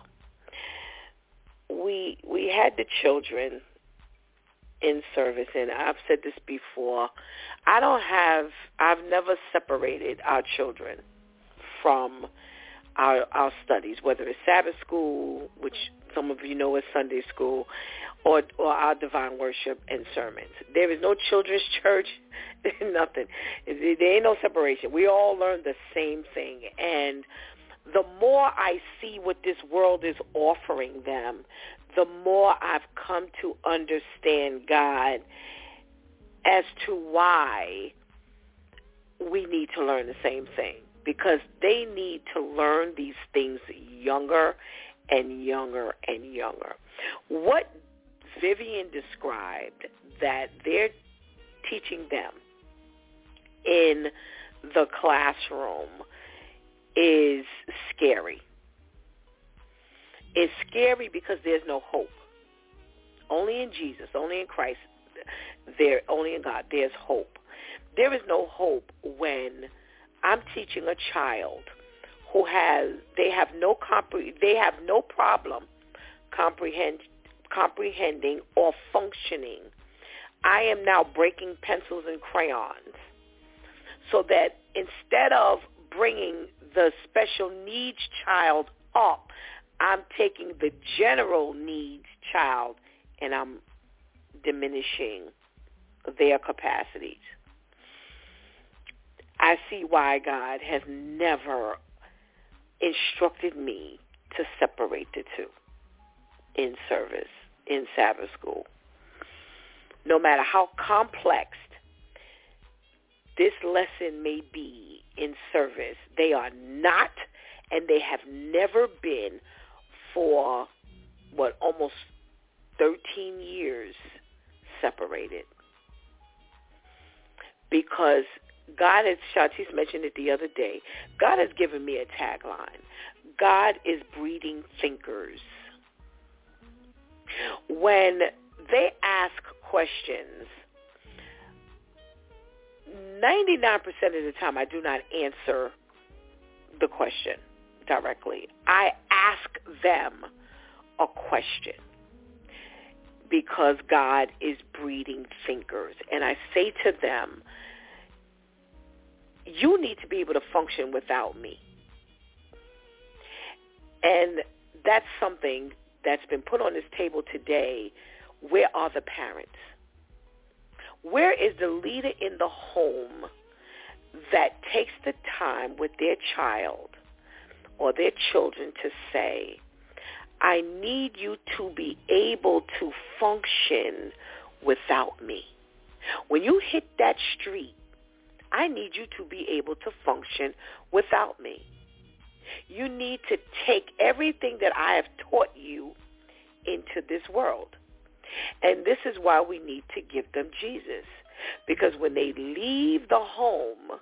we had the children in service, and I've said this before. I've never separated our children from our studies, whether it's Sabbath school, which some of you know is Sunday school, or our divine worship and sermons. There is no children's church Nothing. There ain't no separation. We all learn the same thing. And the more I see what this world is offering them, the more I've come to understand God as to why we need to learn the same thing. Because they need to learn these things younger and younger and younger. What Vivian described that they're teaching them in the classroom is scary. It's scary because there's no hope. Only in Jesus, only in Christ, only in God, there's hope. There is no hope when I'm teaching a child who they have no problem comprehending or functioning. I am now breaking pencils and crayons so that instead of bringing the special needs child up, I'm taking the general needs child and I'm diminishing their capacities. I see why God has never instructed me to separate the two in service, in Sabbath school. No matter how complex this lesson may be in service, they are not, and they have never been for, almost 13 years separated. Because God has, Shantice mentioned it the other day, God has given me a tagline. God is breeding thinkers. When they ask questions, 99% of the time I do not answer the question directly. I ask them a question because God is breeding thinkers. And I say to them, you need to be able to function without me. And that's something that's been put on this table today. Where are the parents? Where is the leader in the home that takes the time with their child or their children to say, I need you to be able to function without me. When you hit that street, I need you to be able to function without me. You need to take everything that I have taught you into this world. And this is why we need to give them Jesus. Because when they leave the home,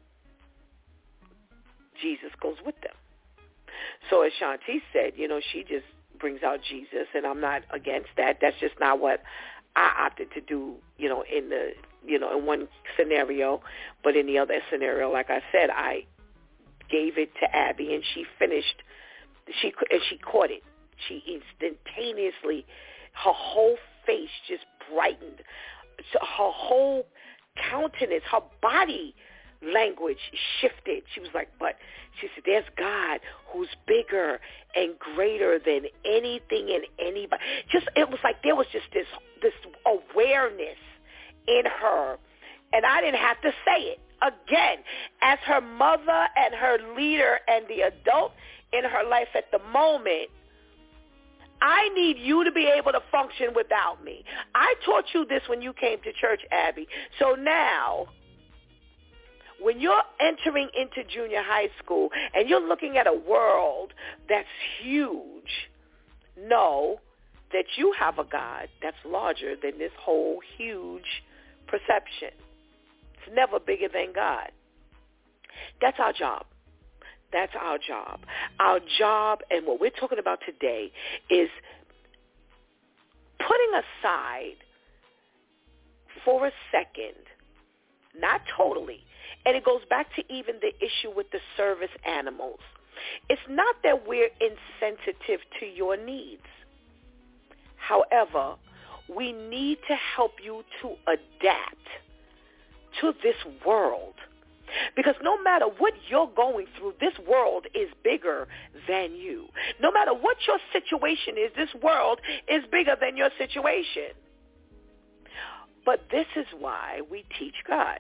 Jesus goes with them. So as Shantice said, she just brings out Jesus, and I'm not against that. That's just not what I opted to do, in one scenario. But in the other scenario, like I said, I gave it to Abby, and she finished. She caught it. She instantaneously, her whole face just brightened. So her whole countenance, her body language shifted. She was like, she said, there's God who's bigger and greater than anything and anybody. It was like there was just this awareness in her, and I didn't have to say it. Again, as her mother and her leader and the adult in her life at the moment, I need you to be able to function without me. I taught you this when you came to church, Abby. So now, when you're entering into junior high school and you're looking at a world that's huge, know that you have a God that's larger than this whole huge perception. It's never bigger than God. That's our job. That's our job. Our job, and what we're talking about today, is putting aside for a second, not totally, and it goes back to even the issue with the service animals. It's not that we're insensitive to your needs. However, we need to help you to adapt to this world. Because no matter what you're going through, this world is bigger than you. No matter what your situation is, this world is bigger than your situation. But this is why we teach God.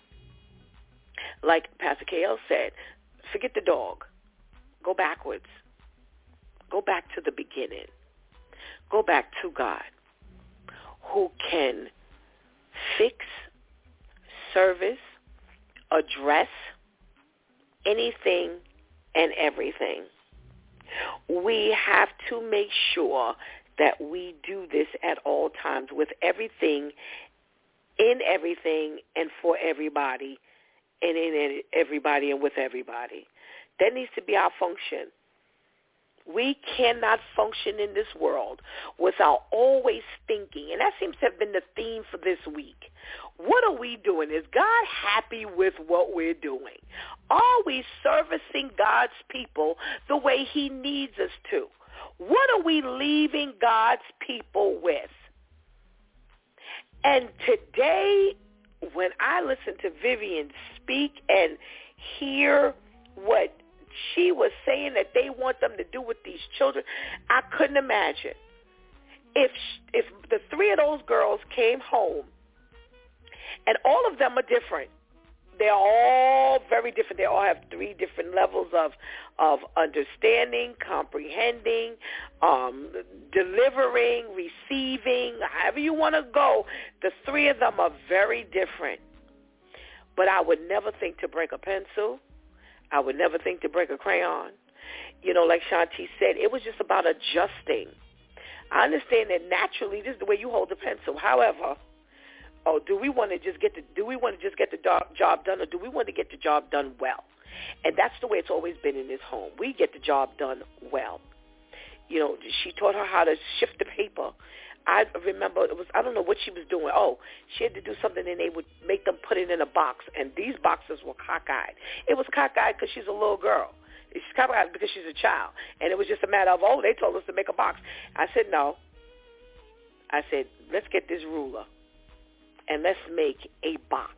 Like Pastor KL said, forget the dog. Go backwards. Go back to the beginning. Go back to God, who can fix, service, address anything and everything. We have to make sure that we do this at all times with everything, in everything, and for everybody, and in everybody and with everybody. That needs to be our function. We cannot function in this world without always thinking, and that seems to have been the theme for this week. What are we doing? Is God happy with what we're doing? Are we servicing God's people the way he needs us to? What are we leaving God's people with? And today, when I listen to Vivian speak and hear what she was saying that they want them to do with these children, I couldn't imagine. If the three of those girls came home, and all of them are different. They're all very different. They all have three different levels of understanding, comprehending, delivering, receiving, however you want to go. The three of them are very different. But I would never think to break a pencil. I would never think to break a crayon. You know, like Shanti said, it was just about adjusting. I understand that naturally this is the way you hold the pencil. However, do we want to just get the job done, or do we want to get the job done well? And that's the way it's always been in this home. We get the job done well. You know, she taught her how to shift the paper. I remember I don't know what she was doing. Oh, she had to do something, and they would make them put it in a box, and these boxes were cockeyed. It was cockeyed because she's a little girl. She's cockeyed because she's a child, and it was just a matter of, they told us to make a box. I said, no. I said, let's get this ruler, and let's make a box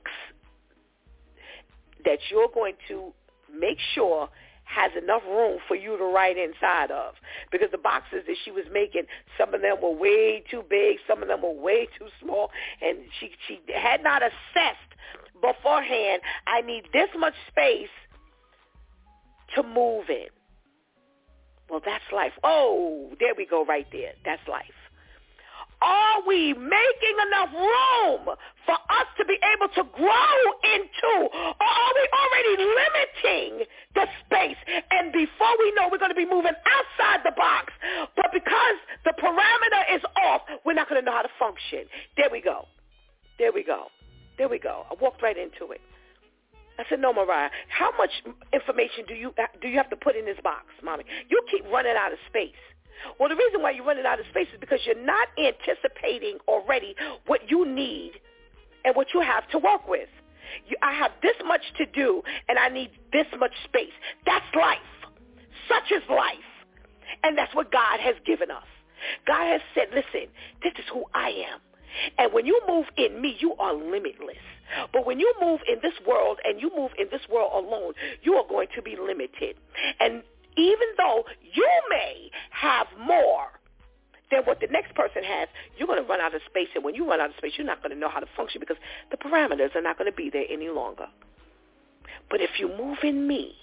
that you're going to make sure has enough room for you to write inside of. Because the boxes that she was making, some of them were way too big, some of them were way too small, and she had not assessed beforehand, I need this much space to move in. Well, that's life. Oh, there we go right there. That's life. Are we making enough room for us to be able to grow into, or are we already limiting the space? And before we know, we're going to be moving outside the box. But because the parameter is off, we're not going to know how to function. There we go. There we go. There we go. I walked right into it. I said, no, Mariah, how much information do you have to put in this box, Mommy? You keep running out of space. Well, the reason why you're running out of space is because you're not anticipating already what you need and what you have to work with. I have this much to do, and I need this much space. That's life. Such is life. And that's what God has given us. God has said, listen, this is who I am. And when you move in me, you are limitless. But when you move in this world and you move in this world alone, you are going to be limited. And even though you may have more than what the next person has, you're going to run out of space. And when you run out of space, you're not going to know how to function because the parameters are not going to be there any longer. But if you move in me,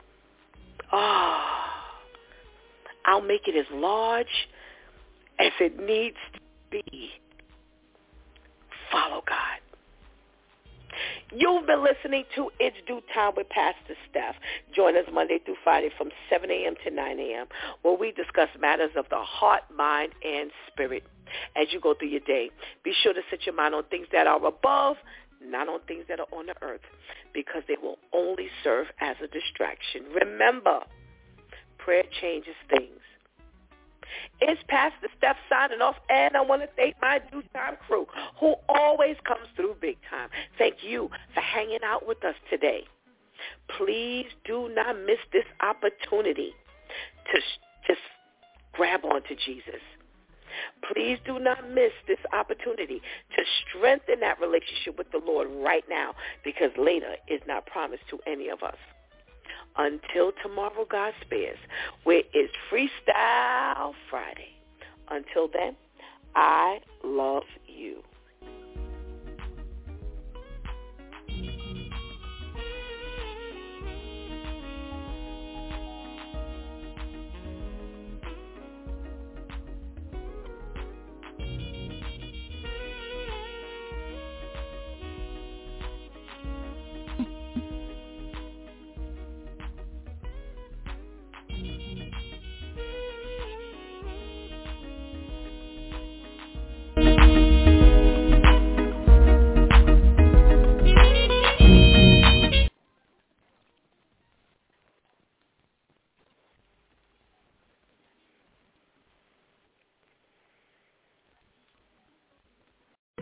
I'll make it as large as it needs to be. Follow God. You've been listening to It's Due Time with Pastor Steph. Join us Monday through Friday from 7 a.m. to 9 a.m. where we discuss matters of the heart, mind, and spirit. As you go through your day, be sure to set your mind on things that are above, not on things that are on the earth, because they will only serve as a distraction. Remember, prayer changes things. It's Pastor Steph signing off, and I want to thank my Due Time crew who always comes through big time. Thank you for hanging out with us today. Please do not miss this opportunity to just grab onto Jesus. Please do not miss this opportunity to strengthen that relationship with the Lord right now, because later is not promised to any of us. Until tomorrow, God spares, where it's Freestyle Friday. Until then, I love you.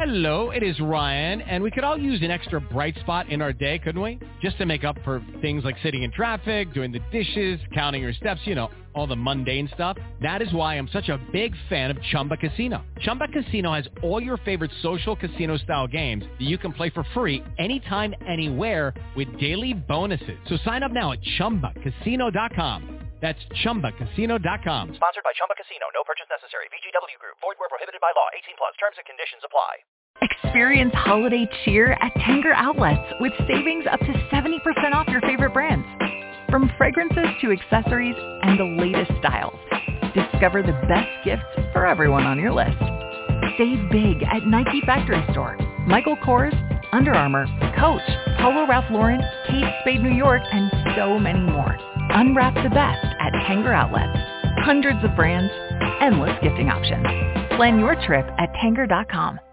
Hello, it is Ryan, and we could all use an extra bright spot in our day, couldn't we? Just to make up for things like sitting in traffic, doing the dishes, counting your steps, you know, all the mundane stuff. That is why I'm such a big fan of Chumba Casino. Chumba Casino has all your favorite social casino-style games that you can play for free anytime, anywhere with daily bonuses. So sign up now at ChumbaCasino.com. That's ChumbaCasino.com. Sponsored by Chumba Casino. No purchase necessary. VGW Group. Void where prohibited by law. 18+. Terms and conditions apply. Experience holiday cheer at Tanger Outlets with savings up to 70% off your favorite brands. From fragrances to accessories and the latest styles. Discover the best gifts for everyone on your list. Save big at Nike Factory Store, Michael Kors, Under Armour, Coach, Polo Ralph Lauren, Kate Spade New York, and so many more. Unwrap the best at Tanger Outlets. Hundreds of brands, endless gifting options. Plan your trip at Tanger.com.